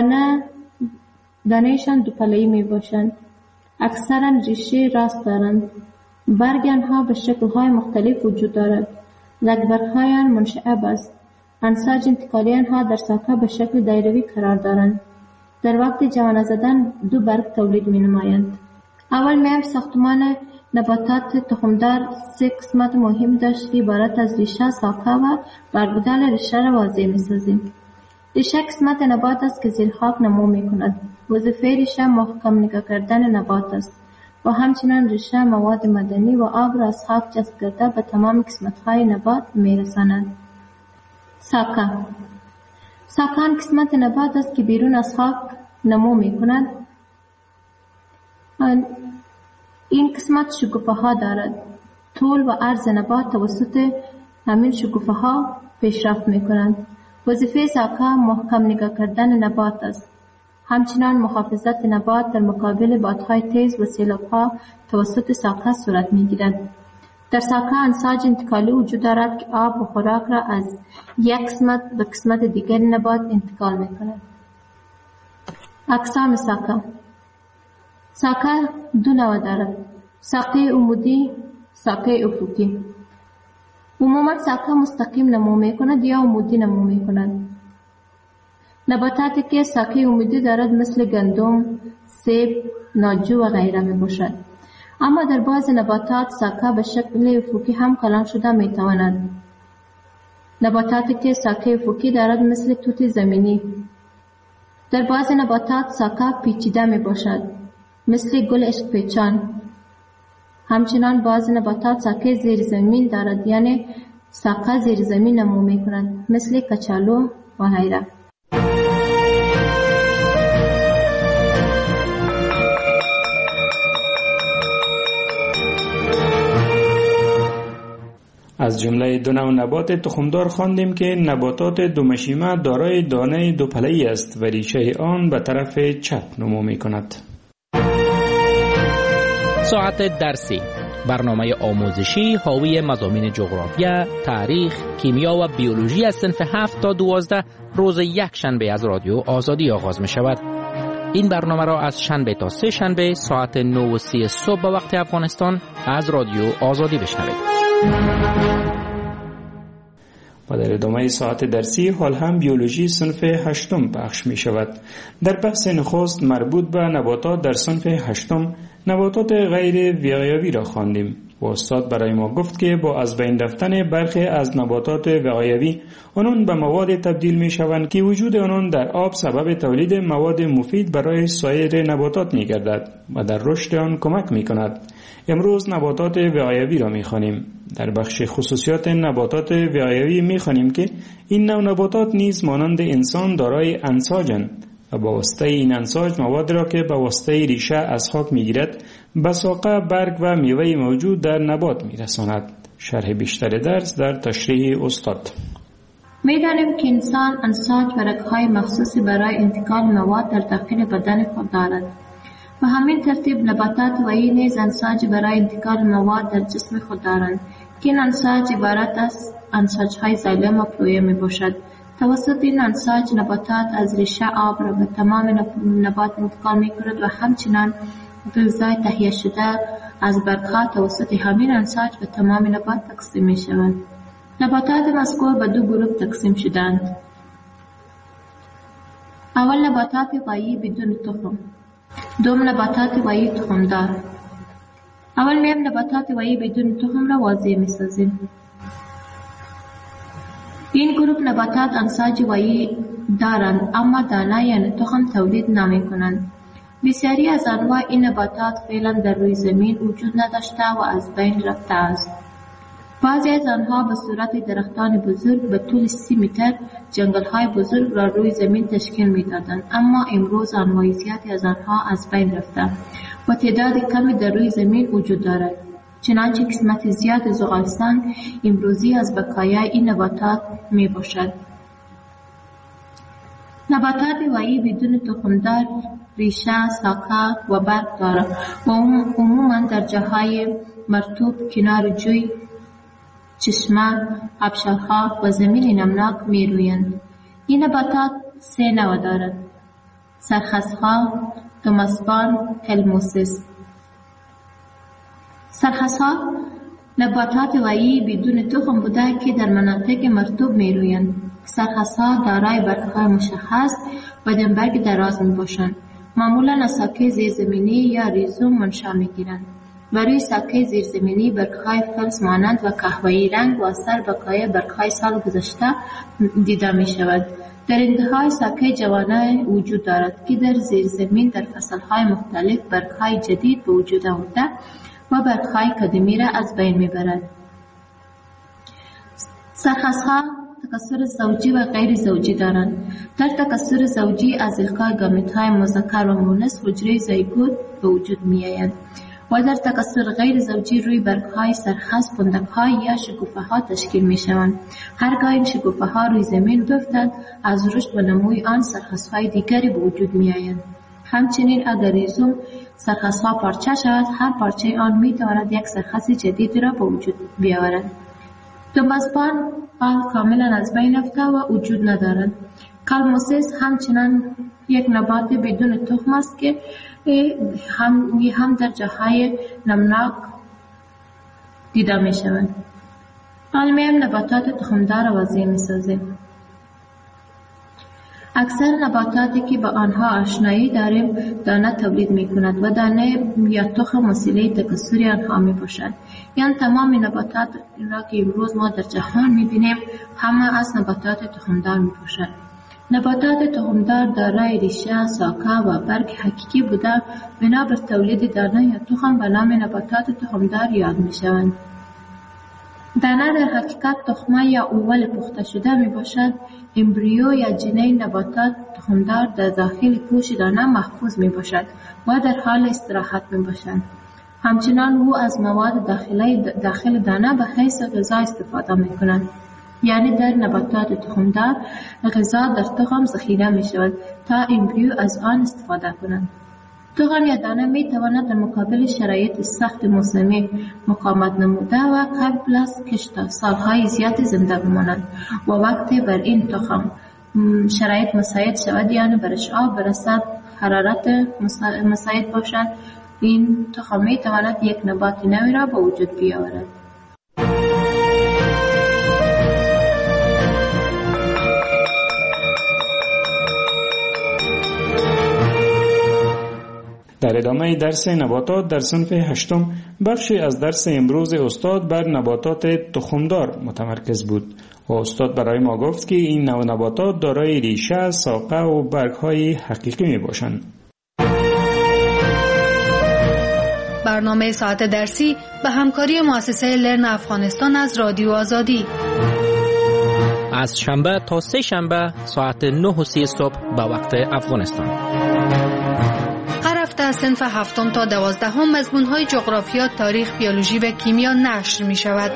دانه‌شان دو پله‌ای می باشند. اکثراً ریشه راست دارند. برگ آنها به شکل‌های مختلف وجود دارد. برگ‌های آن منشعب است. انساج انتقالی آنها در ساقه به شکل دایروی قرار دارند. در وقت جوانه زدن دو برگ تولید می نمایند. اول می‌ایم ساختمان نباتات تخمدار سه قسمت مهم داشت که عبارت از ریشه، ساقه و بربودن ریشه را واضح می سازیم. ریشه قسمت نبات است که زیر خاک نمو می کند. وظیفه ریشه محکم نگاه کردن نبات است و همچنان ریشه مواد معدنی و آب را از خاک جذب کرده به تمام قسمت‌های نبات می رساند. ساقه. ساقه آن قسمت نبات است که بیرون از خاک نمو می کند. این قسمت شکوفه ها دارد. طول و عرض نبات توسط همین شکوفه ها پیشرفت می کنند. وظیفه ساقه محکم نگاه کردن نبات است. همچنان محافظت نبات در مقابل بادهای تیز و سیلاب ها توسط ساقه صورت می گیرد. در ساقه انساج انتقالی وجود دارد که آب و خوراک را از یک قسمت به قسمت دیگر نبات انتقال می کند. اقسام ساقه. ساقه دو نوع دارد: ساقه عمودی، ساقه افقی. عموما ساقه مستقیم نمو می کند یا عمودی نمو می کند. نباتاتی که ساقه عمودی دارد مثل گندم، سیب، ناجو و غیره می باشد. اما در بعض نباتات ساقه به شکل افقی هم کلان شده می تواند. نباتاتی که ساقه افقی دارد مثل توت زمینی. در بعض نباتات ساقه پیچیده می باشد مثل گل عشق پیچان. همچنان بعض نباتات ساقه زیر زمین دارد یعنی ساقه زیر زمین نمو می کند مثل کچالو و غیره. از جمله دو نوع نبات تخمدار خواندیم که نباتات دومشیمه دارای دانه دو پله‌ای است و ریشه آن به طرف چپ نمو می کند. ساعت درسی، برنامه آموزشی حاوی مضامین جغرافیا، تاریخ، کیمیا و بیولوژی از صنف 7 تا 12 روز یک شنبه از رادیو آزادی آغاز می شود. این برنامه را از شنبه تا سه شنبه ساعت 9:30 صبح به وقت افغانستان از رادیو آزادی بشنوید. و در ادامه ساعت درسی حال هم بیولوژی صنف 8 پخش می شود. در بحث نخست مربوط به نباتات در صنف 8 نباتات غیر وقایوی را خواندیم و استاد برای ما گفت که با از بین رفتن برخی از نباتات وقایوی آنان به مواد تبدیل می شوند که وجود آنان در آب سبب تولید مواد مفید برای سایر نباتات می گردد و در رشد آن کمک می کند. امروز نباتات وقایوی را می خوانیم. در بخش خصوصیات نباتات وقایوی می خوانیم که این نوع نباتات نیز مانند انسان دارای انساجند و با واسطه این انساج مواد را که با واسطه ریشه از خاک می گیرد به ساقه، برگ و میوه موجود در نبات می رساند. شرح بیشتر درس در تشریح استاد. می دانیم که انسان انساج و رگ‌های مخصوصی برای انتقال مواد در داخل بدن خود دارد. و همین ترتیب نباتات وحی نیز انساج برای انتقال مواد در جسم خود دارند که این انساج عبارت از انساج‌های زایلم و پلویه می باشد. توسط این انساج نباتات از ریشه آب را به تمام نبات انتقال می کند و همچنان غذای تهیه شده از برگ‌ها توسط همین انساج به تمام نبات تقسیم می شود. نباتات مذکور به 2 گروه تقسیم شدند. اول نباتات وحی بدون تخم، دوم نباتات وحی تخمدار. اول میم نباتات وحی بدون تخم را واضح می سازیم. این گروه نباتات انساج وحی دارند اما دانه یعنی تخم تولید نمی کنند. بسیاری از انواع این نباتات فعلا در روی زمین وجود نداشته و از بین رفته است. بعضی از آنها به صورت درختان بزرگ به طول 30 متر جنگل‌های بزرگ را روی زمین تشکیل می‌دادند، اما امروز انواع زیادی از آنها از بین رفته و تعداد کمی در روی زمین وجود دارد. چنانچه قسمت زیاد زغالستان امروزی از بقایای این نباتات میباشد. نباتات وحی بدون تخمدار ریشه، ساقه و برگ دارد و عموما در جاهای مرطوب، کنار جوی، چشمه، آبشارها و زمین نمناک می رویند. این نباتات 3 نوع دارد: سرخسها، توماسپان، کلموسیس. سرخسها نباتات وحی بدون تخم بوده که در مناطق مرطوب می رویند. سرخسها دارای برگ‌های مشخص و دنبرگ دراز می باشند. معمولا از ساکه زیرزمینی یا ریزوم منشأ می گیرند. برای ساکه زیرزمینی برگ‌های فلز مانند و قهوه‌ای رنگ و اثر بقای برگ‌های سال گذشته دیده می شود. در انتهای ساکه جوانه وجود دارد که در زیرزمین در فصل‌های مختلف برگ‌های جدید به وجود آورده و برگ‌های قدیمی را از بین می برد. سرخسها تکثر زوجی و غیر زوجی دارند. در تکثر زوجی از القای گامیت‌های مذکر و مؤنث حجره زیگوت به وجود می‌آید و در تکثر غیر زوجی روی برگ‌های سرخس پندک‌های یا شکوفه‌ها تشکیل می‌شوند. هرگاه این شکوفه‌ها روی زمین بیفتند از رشد و نموی آن سرخس‌های دیگری به وجود می‌آیند. همچنین اگر ریزوم سرخس‌ها پارچه شود، هر پارچه آن می‌تواند یک سرخس جدید را به وجود بیاورد. توماسپان کاملا از بین رفته و وجود ندارد. کلموسیس همچنان یک نبات بدون تخم است که هم در جاهای نمناک دیده می شوند. علمیم نباتات تخمدار را وضعی می سازیم. اکثر نباتاتی که با آنها آشنایی داریم دانه تولید می کند و دانه یا تخم وسیله تکثری آنها می باشد. یعنی تمام نباتات را که امروز ما در جهان می بینیم همه از نباتات تخمدار می باشد. نباتات تخمدار دارای ریشه، ساقه و برگ حقیقی بوده بنا بر تولید دانه یا تخم به نام نباتات تخمدار یاد می شوند. دانه در حقیقت تخمه یا اول پخته شده می باشد. امبریو یا جنین نباتات تخمدار در داخل پوش دانه محفوظ می باشد و در حال استراحت می باشد. همچنان او از مواد داخل دانه به حیث غذا استفاده می کند. یعنی در نباتات تخمدار غذا در تخم ذخیره می شود تا امبریو از آن استفاده کنند. تخم یا دانه می تواند در مقابل شرایط سخت موسمی مقاومت نموده و قبل از کشت سالهای زیادی زنده بماند و وقتی بر این تخم شرایط مساعد شود یعنی برش آب برسد حرارت مساعد باشد، این تخم می تواند یک نبات نوی را به وجود بیاورد. در ادامه درس نباتات در صنف 8 بخشی از درس امروز استاد بر نباتات تخمدار متمرکز بود و استاد برای ما گفت که این نوع نباتات دارای ریشه، ساقه و برگ‌های حقیقی می باشند. برنامه ساعت درسی به همکاری مؤسسه لرن افغانستان از رادیو آزادی از شنبه تا سه شنبه ساعت 9:30 صبح به وقت افغانستان. هر هفته از صنف 7 تا 12 مضمون‌های جغرافیا، تاریخ، بیولوژی و کیمیا نشر می‌شود.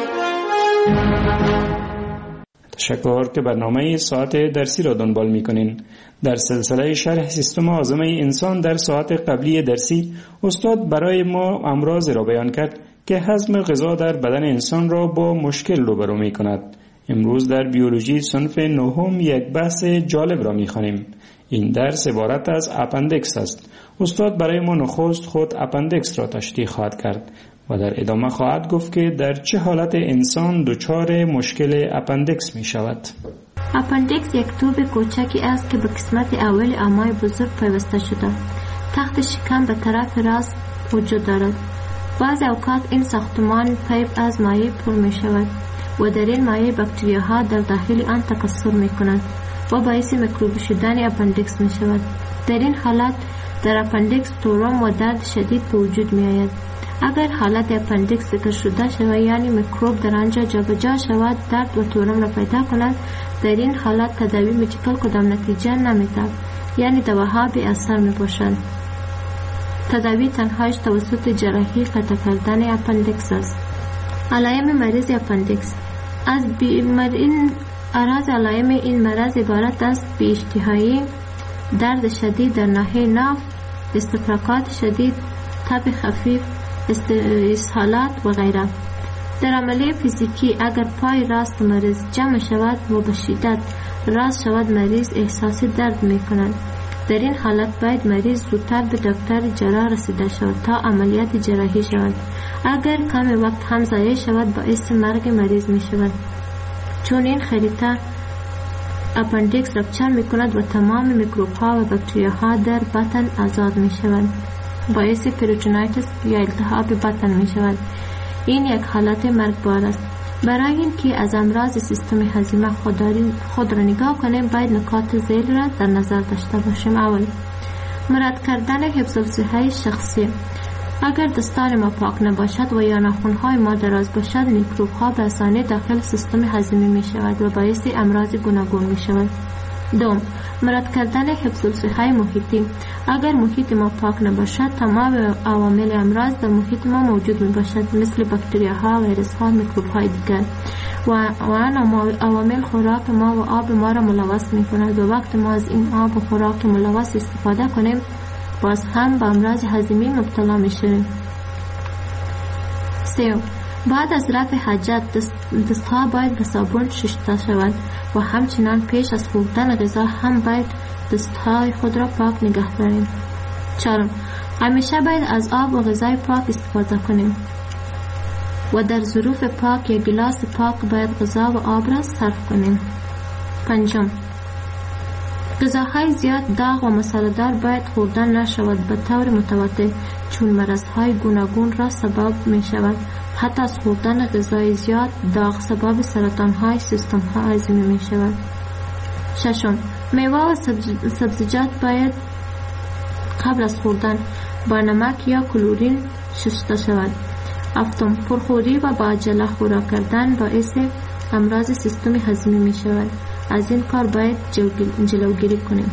تشکر که برنامه ساعت درسی را دنبال می‌کنین. در سلسله شرح سیستم هاضمه انسان در ساعت قبلی درسی استاد برای ما امراض را بیان کرد که هضم غذا در بدن انسان را با مشکل روبرو می‌کند. امروز در بیولوژی صنف 9 یک بحث جالب را می‌خوانیم. این درس عبارت از اپندکس است. استاد برای ما نخست خود اپندکس را تشریح خواهد کرد و در ادامه خواهد گفت که در چه حالت انسان دچار مشکل اپندکس می شود. اپندکس یک توب کوچکی است که به قسمت اول امعای بزرگ پیوسته شده. تخت شکم به طرف راست وجود دارد. بعض اوقات این ساختمان پیپ از مایع پر می شود و در این مایع باکتریاها در داخل آن تکثر می کنند و باعث میکروبی شدن اپندکس می شود. در این حالت در اپندکس تورم و درد شدید به وجود می آید. اگر حالت اپندکس ذکر شده شود، یعنی میکروب در آنجا جابجا شود، درد و تورم را پیدا کند، در این حالت تداوی مدیکال کدام نتیجه نمی‌دهد، یعنی دواها بی اثر می باشند. تداوی تنهایش توسط جراحی قطع کردن اپندکس است. علائم مریض اپندکس اعراض علائم این مرض عبارت است بی اشتهایی، درد شدید در ناحیه ناف، استفراغات شدید، تب خفیف، اسهالات و غیره. در عملیه فیزیکی اگر پای راست مریض جمع شود و به شدت راست شود، مریض احساس درد می کند. در این حالت باید مریض زودتر به دکتر جراح رسیده شود تا عملیات جراحی شود. اگر کم وقت هم ضایع شود باعث مرگ مریض می شود، چون این خریطه اپندکس رپچر می کند و تمام میکروب ها و باکتریا ها در بطن آزاد می شود، باعث پریتونایتس یا التهاب بطن می شود. این یک حالت مرگبار است. برای اینکه از امراض سیستم هضمی خود را نگاه کنیم باید نکات ذیل را در نظر داشته باشیم. اول، مراد کردن حفظ الصحه شخصی. اگر دستار ما پاک نباشد و یا ناخن‌های ما دراز باشد، میکروب ها به آسانی داخل سیستم هضمی می شود و باعث امراض گوناگون می شود. دوم، مراد کردن حفظ الصحه محیطی. اگر محیط ما پاک نباشد، تمام عوامل امراض در محیط ما موجود می باشد، مثل باکتریاها، ویروس ها، میکروب های دیگر و آن عوامل خوراک ما و آب ما را ملوث می کند و وقت ما از این آب و خوراک ملوث استفاده کنیم باز هم به امراض هضمی مبتلا می شویم. سوم، بعد از رفع حاجت دستها باید به صابون شسته شود و همچنان پیش از خوردن غذا هم باید دستهای خود را پاک نگه داریم. چهارم، همیشه باید از آب و غذای پاک استفاده کنیم و در ظروف پاک یا گلاس پاک باید غذا و آب را صرف کنیم. پنجم، غذاهای زیاد داغ و مساله‌دار باید خوردن نشود به طور متواتر، چون مرضهای گوناگون را سبب می شود. حتی از خوردن غذای زیاد داغ سبب سرطان‌های سیستم‌ها هضمی می شود. ششم، میوه و سبزیجات باید قبل از خوردن با نمک یا کلورین شسته شود. هفتم، پرخوری و با عجله خوراک کردن باعث امراض سیستم هضمی می شود. از این کار باید جلوگیری کنیم.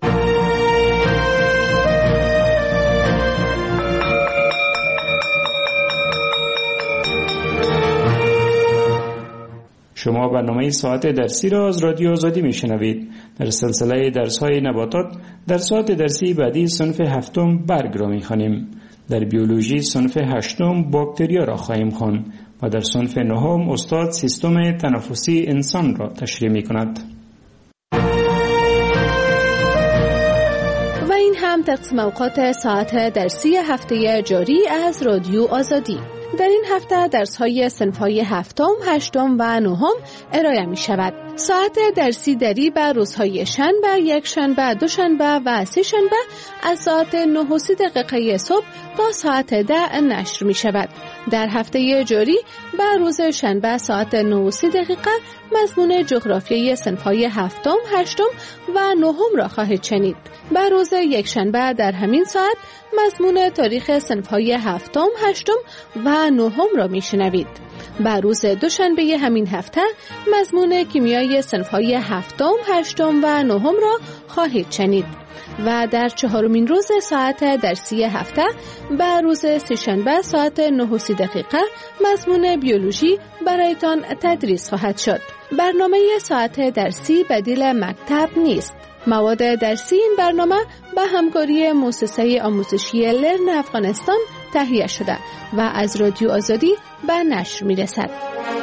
شما برنامه ساعت درسی را از رادیو آزادی میشنوید. در سلسله درس‌های نباتات در ساعت درسی بعدی صنف 7 برگ را میخوانیم. در بیولوژی صنف 8 باکتریا را خواهیم خواند و در صنف 9 استاد سیستم تنفسی انسان را تشریح میکند. و این میکنم تقسیم اوقات ساعت درسی هفته جاری از رادیو آزادی. در این هفته درس‌های صنف‌های هفتم، هشتم و نهم ارائه می شود. ساعت درسی دری بر روزهای شنبه، یکشنبه، دوشنبه و سه‌شنبه از ساعت 9:30 صبح تا ساعت 10 نشر می شود. در هفته جاری بر روز شنبه ساعت 9:30 مضمون جغرافیای صنف‌های هفتم، هشتم و نهم را خواهید شنید. بر روز یکشنبه در همین ساعت مضمون تاریخ صنف‌های هفتم، هشتم و نهم را میشنوید. بر روز دوشنبه همین هفته مضمون کیمیای صنف‌های هفتم، هشتم و نهم را خواهید شنید. و در چهارمین روز ساعت درسی هفته بر روز سه‌شنبه ساعت 9:30 مضمون بیولوژی برایتان تدریس خواهد شد. برنامه ساعت درسی بدیل مکتب نیست. مواد درسی این برنامه به همکاری مؤسسه آموزشی لرن افغانستان تهیه شده و از رادیو آزادی به نشر می‌رسد.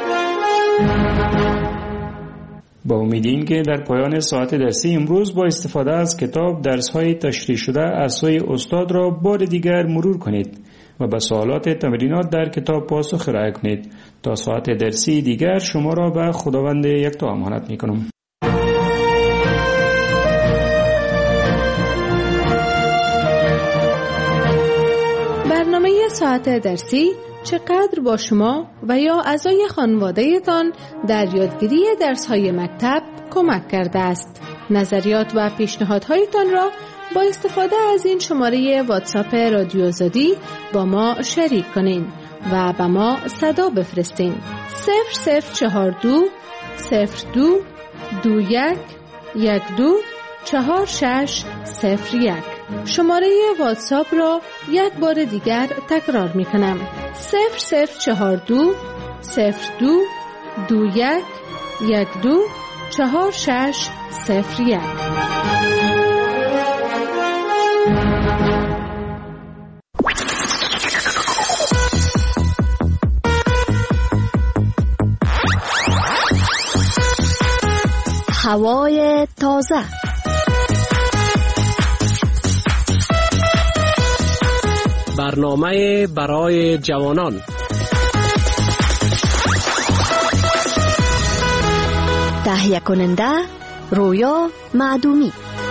با امید این که در پایان ساعت درسی امروز با استفاده از کتاب درس‌های تشریح شده از سوی استاد را بار دیگر مرور کنید و به سوالات تمرینات در کتاب پاسخ ارائه کنید. تا ساعت درسی دیگر شما را به خداوند یکتا امانت می‌کنم. برنامه ساعت درسی چقدر با شما و یا اعضای خانواده‌تان در یادگیری درس‌های مکتب کمک کرده است. نظریات و پیشنهادهایتان را با استفاده از این شماره واتساپ رادیو آزادی با ما شریک کنین و به ما صدا بفرستین. 0042 02 21 12 4601. شماره واتساپ را یک بار دیگر تکرار می کنم. 0042 02 21 12 4601. هوای تازه. برنامه برای جوانان. تهیه کننده رویا معدومی.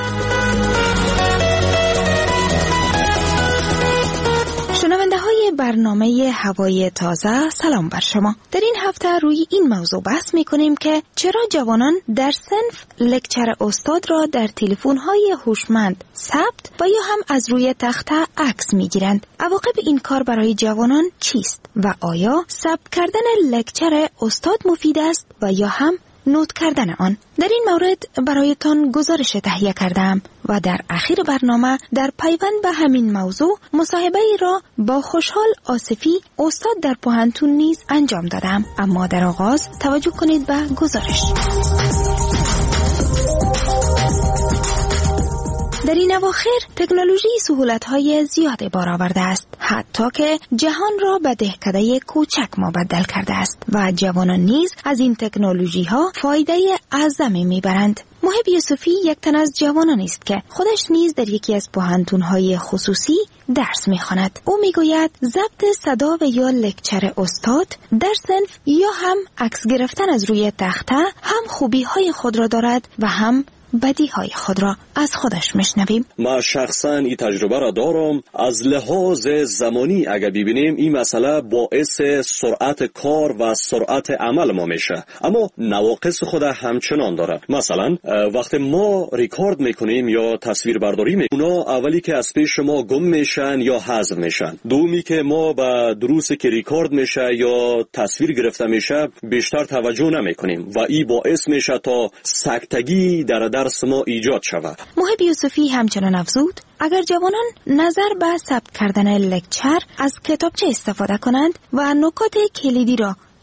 شنونده های برنامه هوای تازه، سلام بر شما. در این هفته روی این موضوع بحث می کنیم که چرا جوانان در صنف لکچر استاد را در تلفن های هوشمند ثبت و یا هم از روی تخته عکس می گیرند. عواقب این کار برای جوانان چیست و آیا ثبت کردن لکچر استاد مفید است و یا هم نوت کردن آن؟ در این مورد برایتان گزارش تهیه کردم و در اخیر برنامه در پیوند به همین موضوع مصاحبه را با خوشحال آصفی استاد در پوهنتون نیز انجام دادم. اما در آغاز توجه کنید به گزارش. در این اواخر تکنولوژی سهولت‌های زیادی بار آورده است، حتی که جهان را به دهکده کوچک مبدل کرده است و جوانان نیز از این تکنولوژی‌ها فایده اعظمی می‌برند. محب یوسفی یک تن از جوانان است که خودش نیز در یکی از پوهنتون‌های خصوصی درس می‌خواند. او می‌گوید ضبط صدا و یا لکچر استاد در صنف یا هم عکس گرفتن از روی تخته هم خوبی‌های خود را دارد و هم بدیهای خود را از خودش میشنویم. ما شخصا این تجربه را دارم. از لحاظ زمانی اگر ببینیم این مسئله باعث سرعت کار و سرعت عمل ما میشه، اما نواقص خود همچنان داره. مثلا وقتی ما ریکورد میکنیم یا تصویر برداری میکنیم، اونا اولی که از پیش ما گم میشن یا حذف میشن. دومی که ما به دروسی که ریکورد میشه یا تصویر گرفته میشه بیشتر توجه نمیکنیم و این باعث میشه تا سکتگی در درس ما ایجاد شود. محب یوسفی همچنان افزود اگر جوانان نظر به ثبت کردن لکچر از کتابچه استفاده کنند و نکات کلیدی را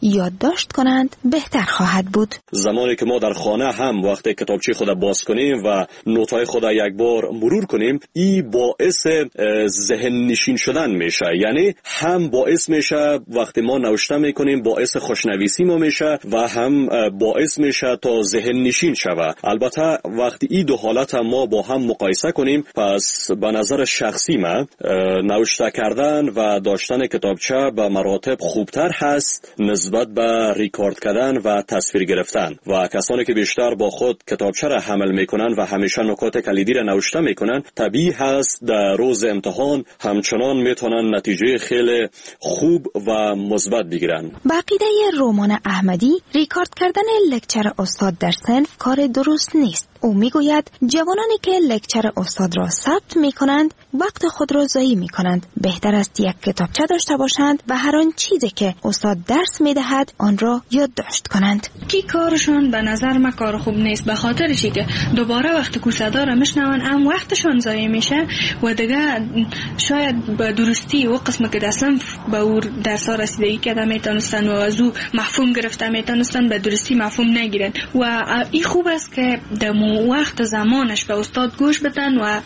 یادداشت کنند بهتر خواهد بود. زمانی که ما در خانه هم وقتی کتابچه خود باز کنیم و نوت‌های خود یک بار مرور کنیم، این باعث ذهن نشین شدن میشه. یعنی هم باعث میشه وقتی ما نوشته میکنیم باعث خوشنویسی ما میشه و هم باعث میشه تا ذهن نشین شود. البته وقتی این دو حالت ما با هم مقایسه کنیم، پس به نظر شخصی من نوشته کردن و داشتن کتابچه به مراتب خوبتر هست نسبت به ریکارد کردن و تصویر گرفتن. و کسانی که بیشتر با خود کتابچه را حمل میکنن و همیشه نکات کلیدی را نوشته میکنن، طبیعی هست در روز امتحان همچنان میتونن نتیجه خیلی خوب و مثبت بگیرن. بقیده رومان احمدی، ریکارد کردن لکچر استاد در صنف کار درست نیست. او میگوید جوانانی که لکچر استاد را ثبت میکنند وقت خود را ضایع میکنند. بهتر است یک کتابچه داشته باشند و هر آن چیزی که استاد درس میدهد آن را یادداشت کنند. کی کارشون به نظر من کار خوب نیست، به خاطرشی که دوباره وقتی کوسدا را میشنون هم وقتشون ضایع میشه و دیگه شاید به درستی و قسم که اصلا به او درس ها رسیدگی کرده میتونستن و از او مفهوم گرفته میتونستن به درستی مفهوم نگیرن. و این خوب است که در وقت زمانش به استاد گوش بدن و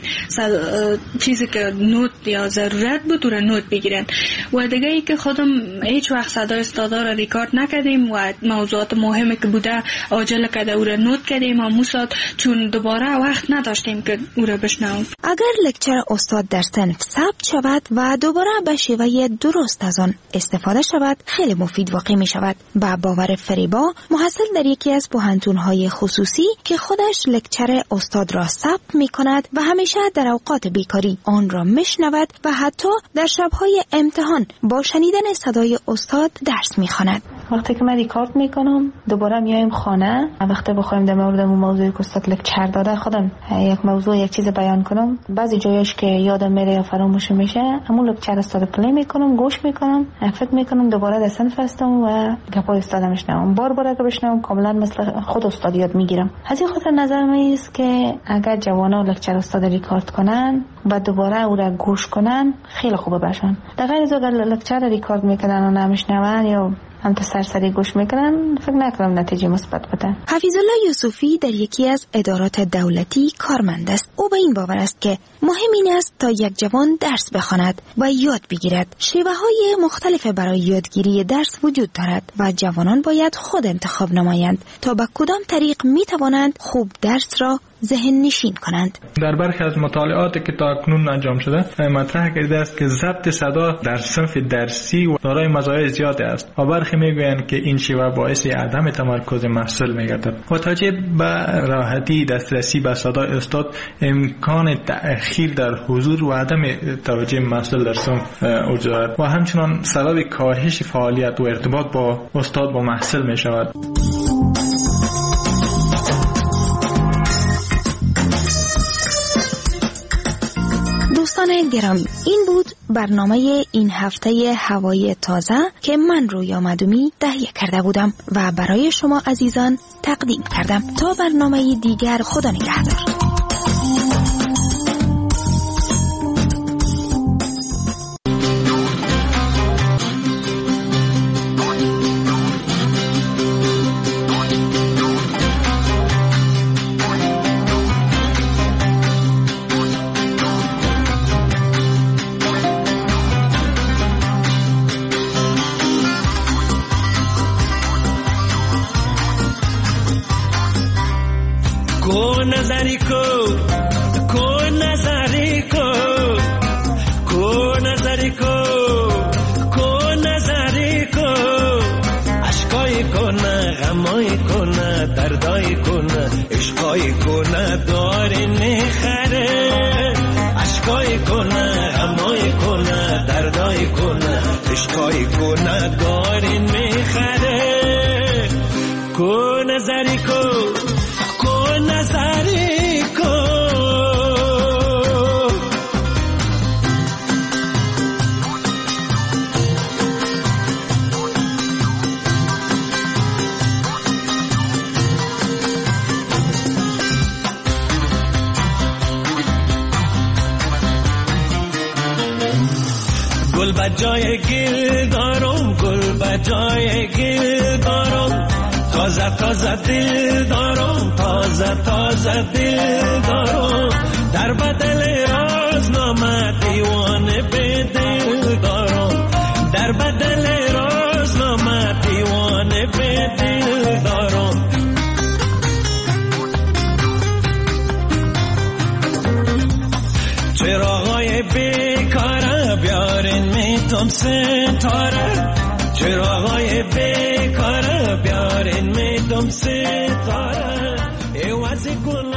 چیزی که نوت یا ضرورت بود را نوت بگیرن. و دیگه ای که خودم هیچ وقت صدای استادا را ریکارد نکردیم و موضوعات مهمی که بوده عاجل کرده او را نوت کردیم و موساد چون دوباره وقت نداشتیم که او را بشنویم. اگر لکچر استاد در صنف ثبت شود و دوباره به شیوه درست از آن استفاده شود خیلی مفید واقع می شود. با باور فریبا، محصل در یکی از پوهنتون‌های خصوصی که خودش لکچر استاد را ثبت می کند و همیشه در اوقات بیکاری آن را میشنود و حتی در شب‌های امتحان با شنیدن صدای استاد درس می‌خواند. وقتی که من ریکارد میکنم دوباره میایم خانه، وقتی بخوایم در مورد اون موضوعی که استاد لکچر داده خودم یک موضوع یک چیز بیان کنم، بعضی جایش که یادم میره یا فراموش میشه همون لکچر استاد پلی میکنم، گوش میکنم، فکر میکنم دوباره در صنف هستم و گپای استادم میشنوم. بار که بشنوم کاملا مثل خود استاد یاد میگیرم. از این خاطر نظر من است که اگر جوانا لکچر استاد ریکارد کنن و دوباره او را گوش کنن خیلی خوبه باشن. در غیر از اگر لکچر ریکارد میکنن و نمیشنون یا هم تا سرسری گوش میکنن فکر نکنم نتیجه مثبت بده. حفیظ الله یوسفی در یکی از ادارات دولتی کارمند است. او به این باور است که مهم این است تا یک جوان درس بخواند و یاد بگیرد. شیوه‌های مختلف برای یادگیری درس وجود دارد و جوانان باید خود انتخاب نمایند تا به کدام طریق میتوانند خوب درس را ذهن نشین کنند. در برخی از مطالعاتی که تا اکنون انجام شده مطرح کرده است که ضبط صدا در صنف درسی دارای مزایای زیادی است و برخی میگویند که این شیوه باعث عدم تمرکز محصل میگردد. با توجه به راحتی دسترسی به صدای استاد امکان تأخیر در حضور و عدم توجه محصل در صنف وجود دارد و همچنان سبب کاهش فعالیت و ارتباط با استاد با محصل میشود. دوستان گرامی، این بود برنامه این هفته هوای تازه که من رویا مدومی تهیه کرده بودم و برای شما عزیزان تقدیم کردم. تا برنامه دیگر، خدا نگهدار. گل بجای گل دارم، گل بجای گل دارم، تازه تازه دل دارم، تازه تازه دل دارم، در بدل رازنامه دیوانه به دل دارم، در بدل رازنامه دیوانه به دل دارم. چراغای بیکاره بیارین میتم ستاره، چراغای بیکاره بیارین میتم ستاره، ایوازی گل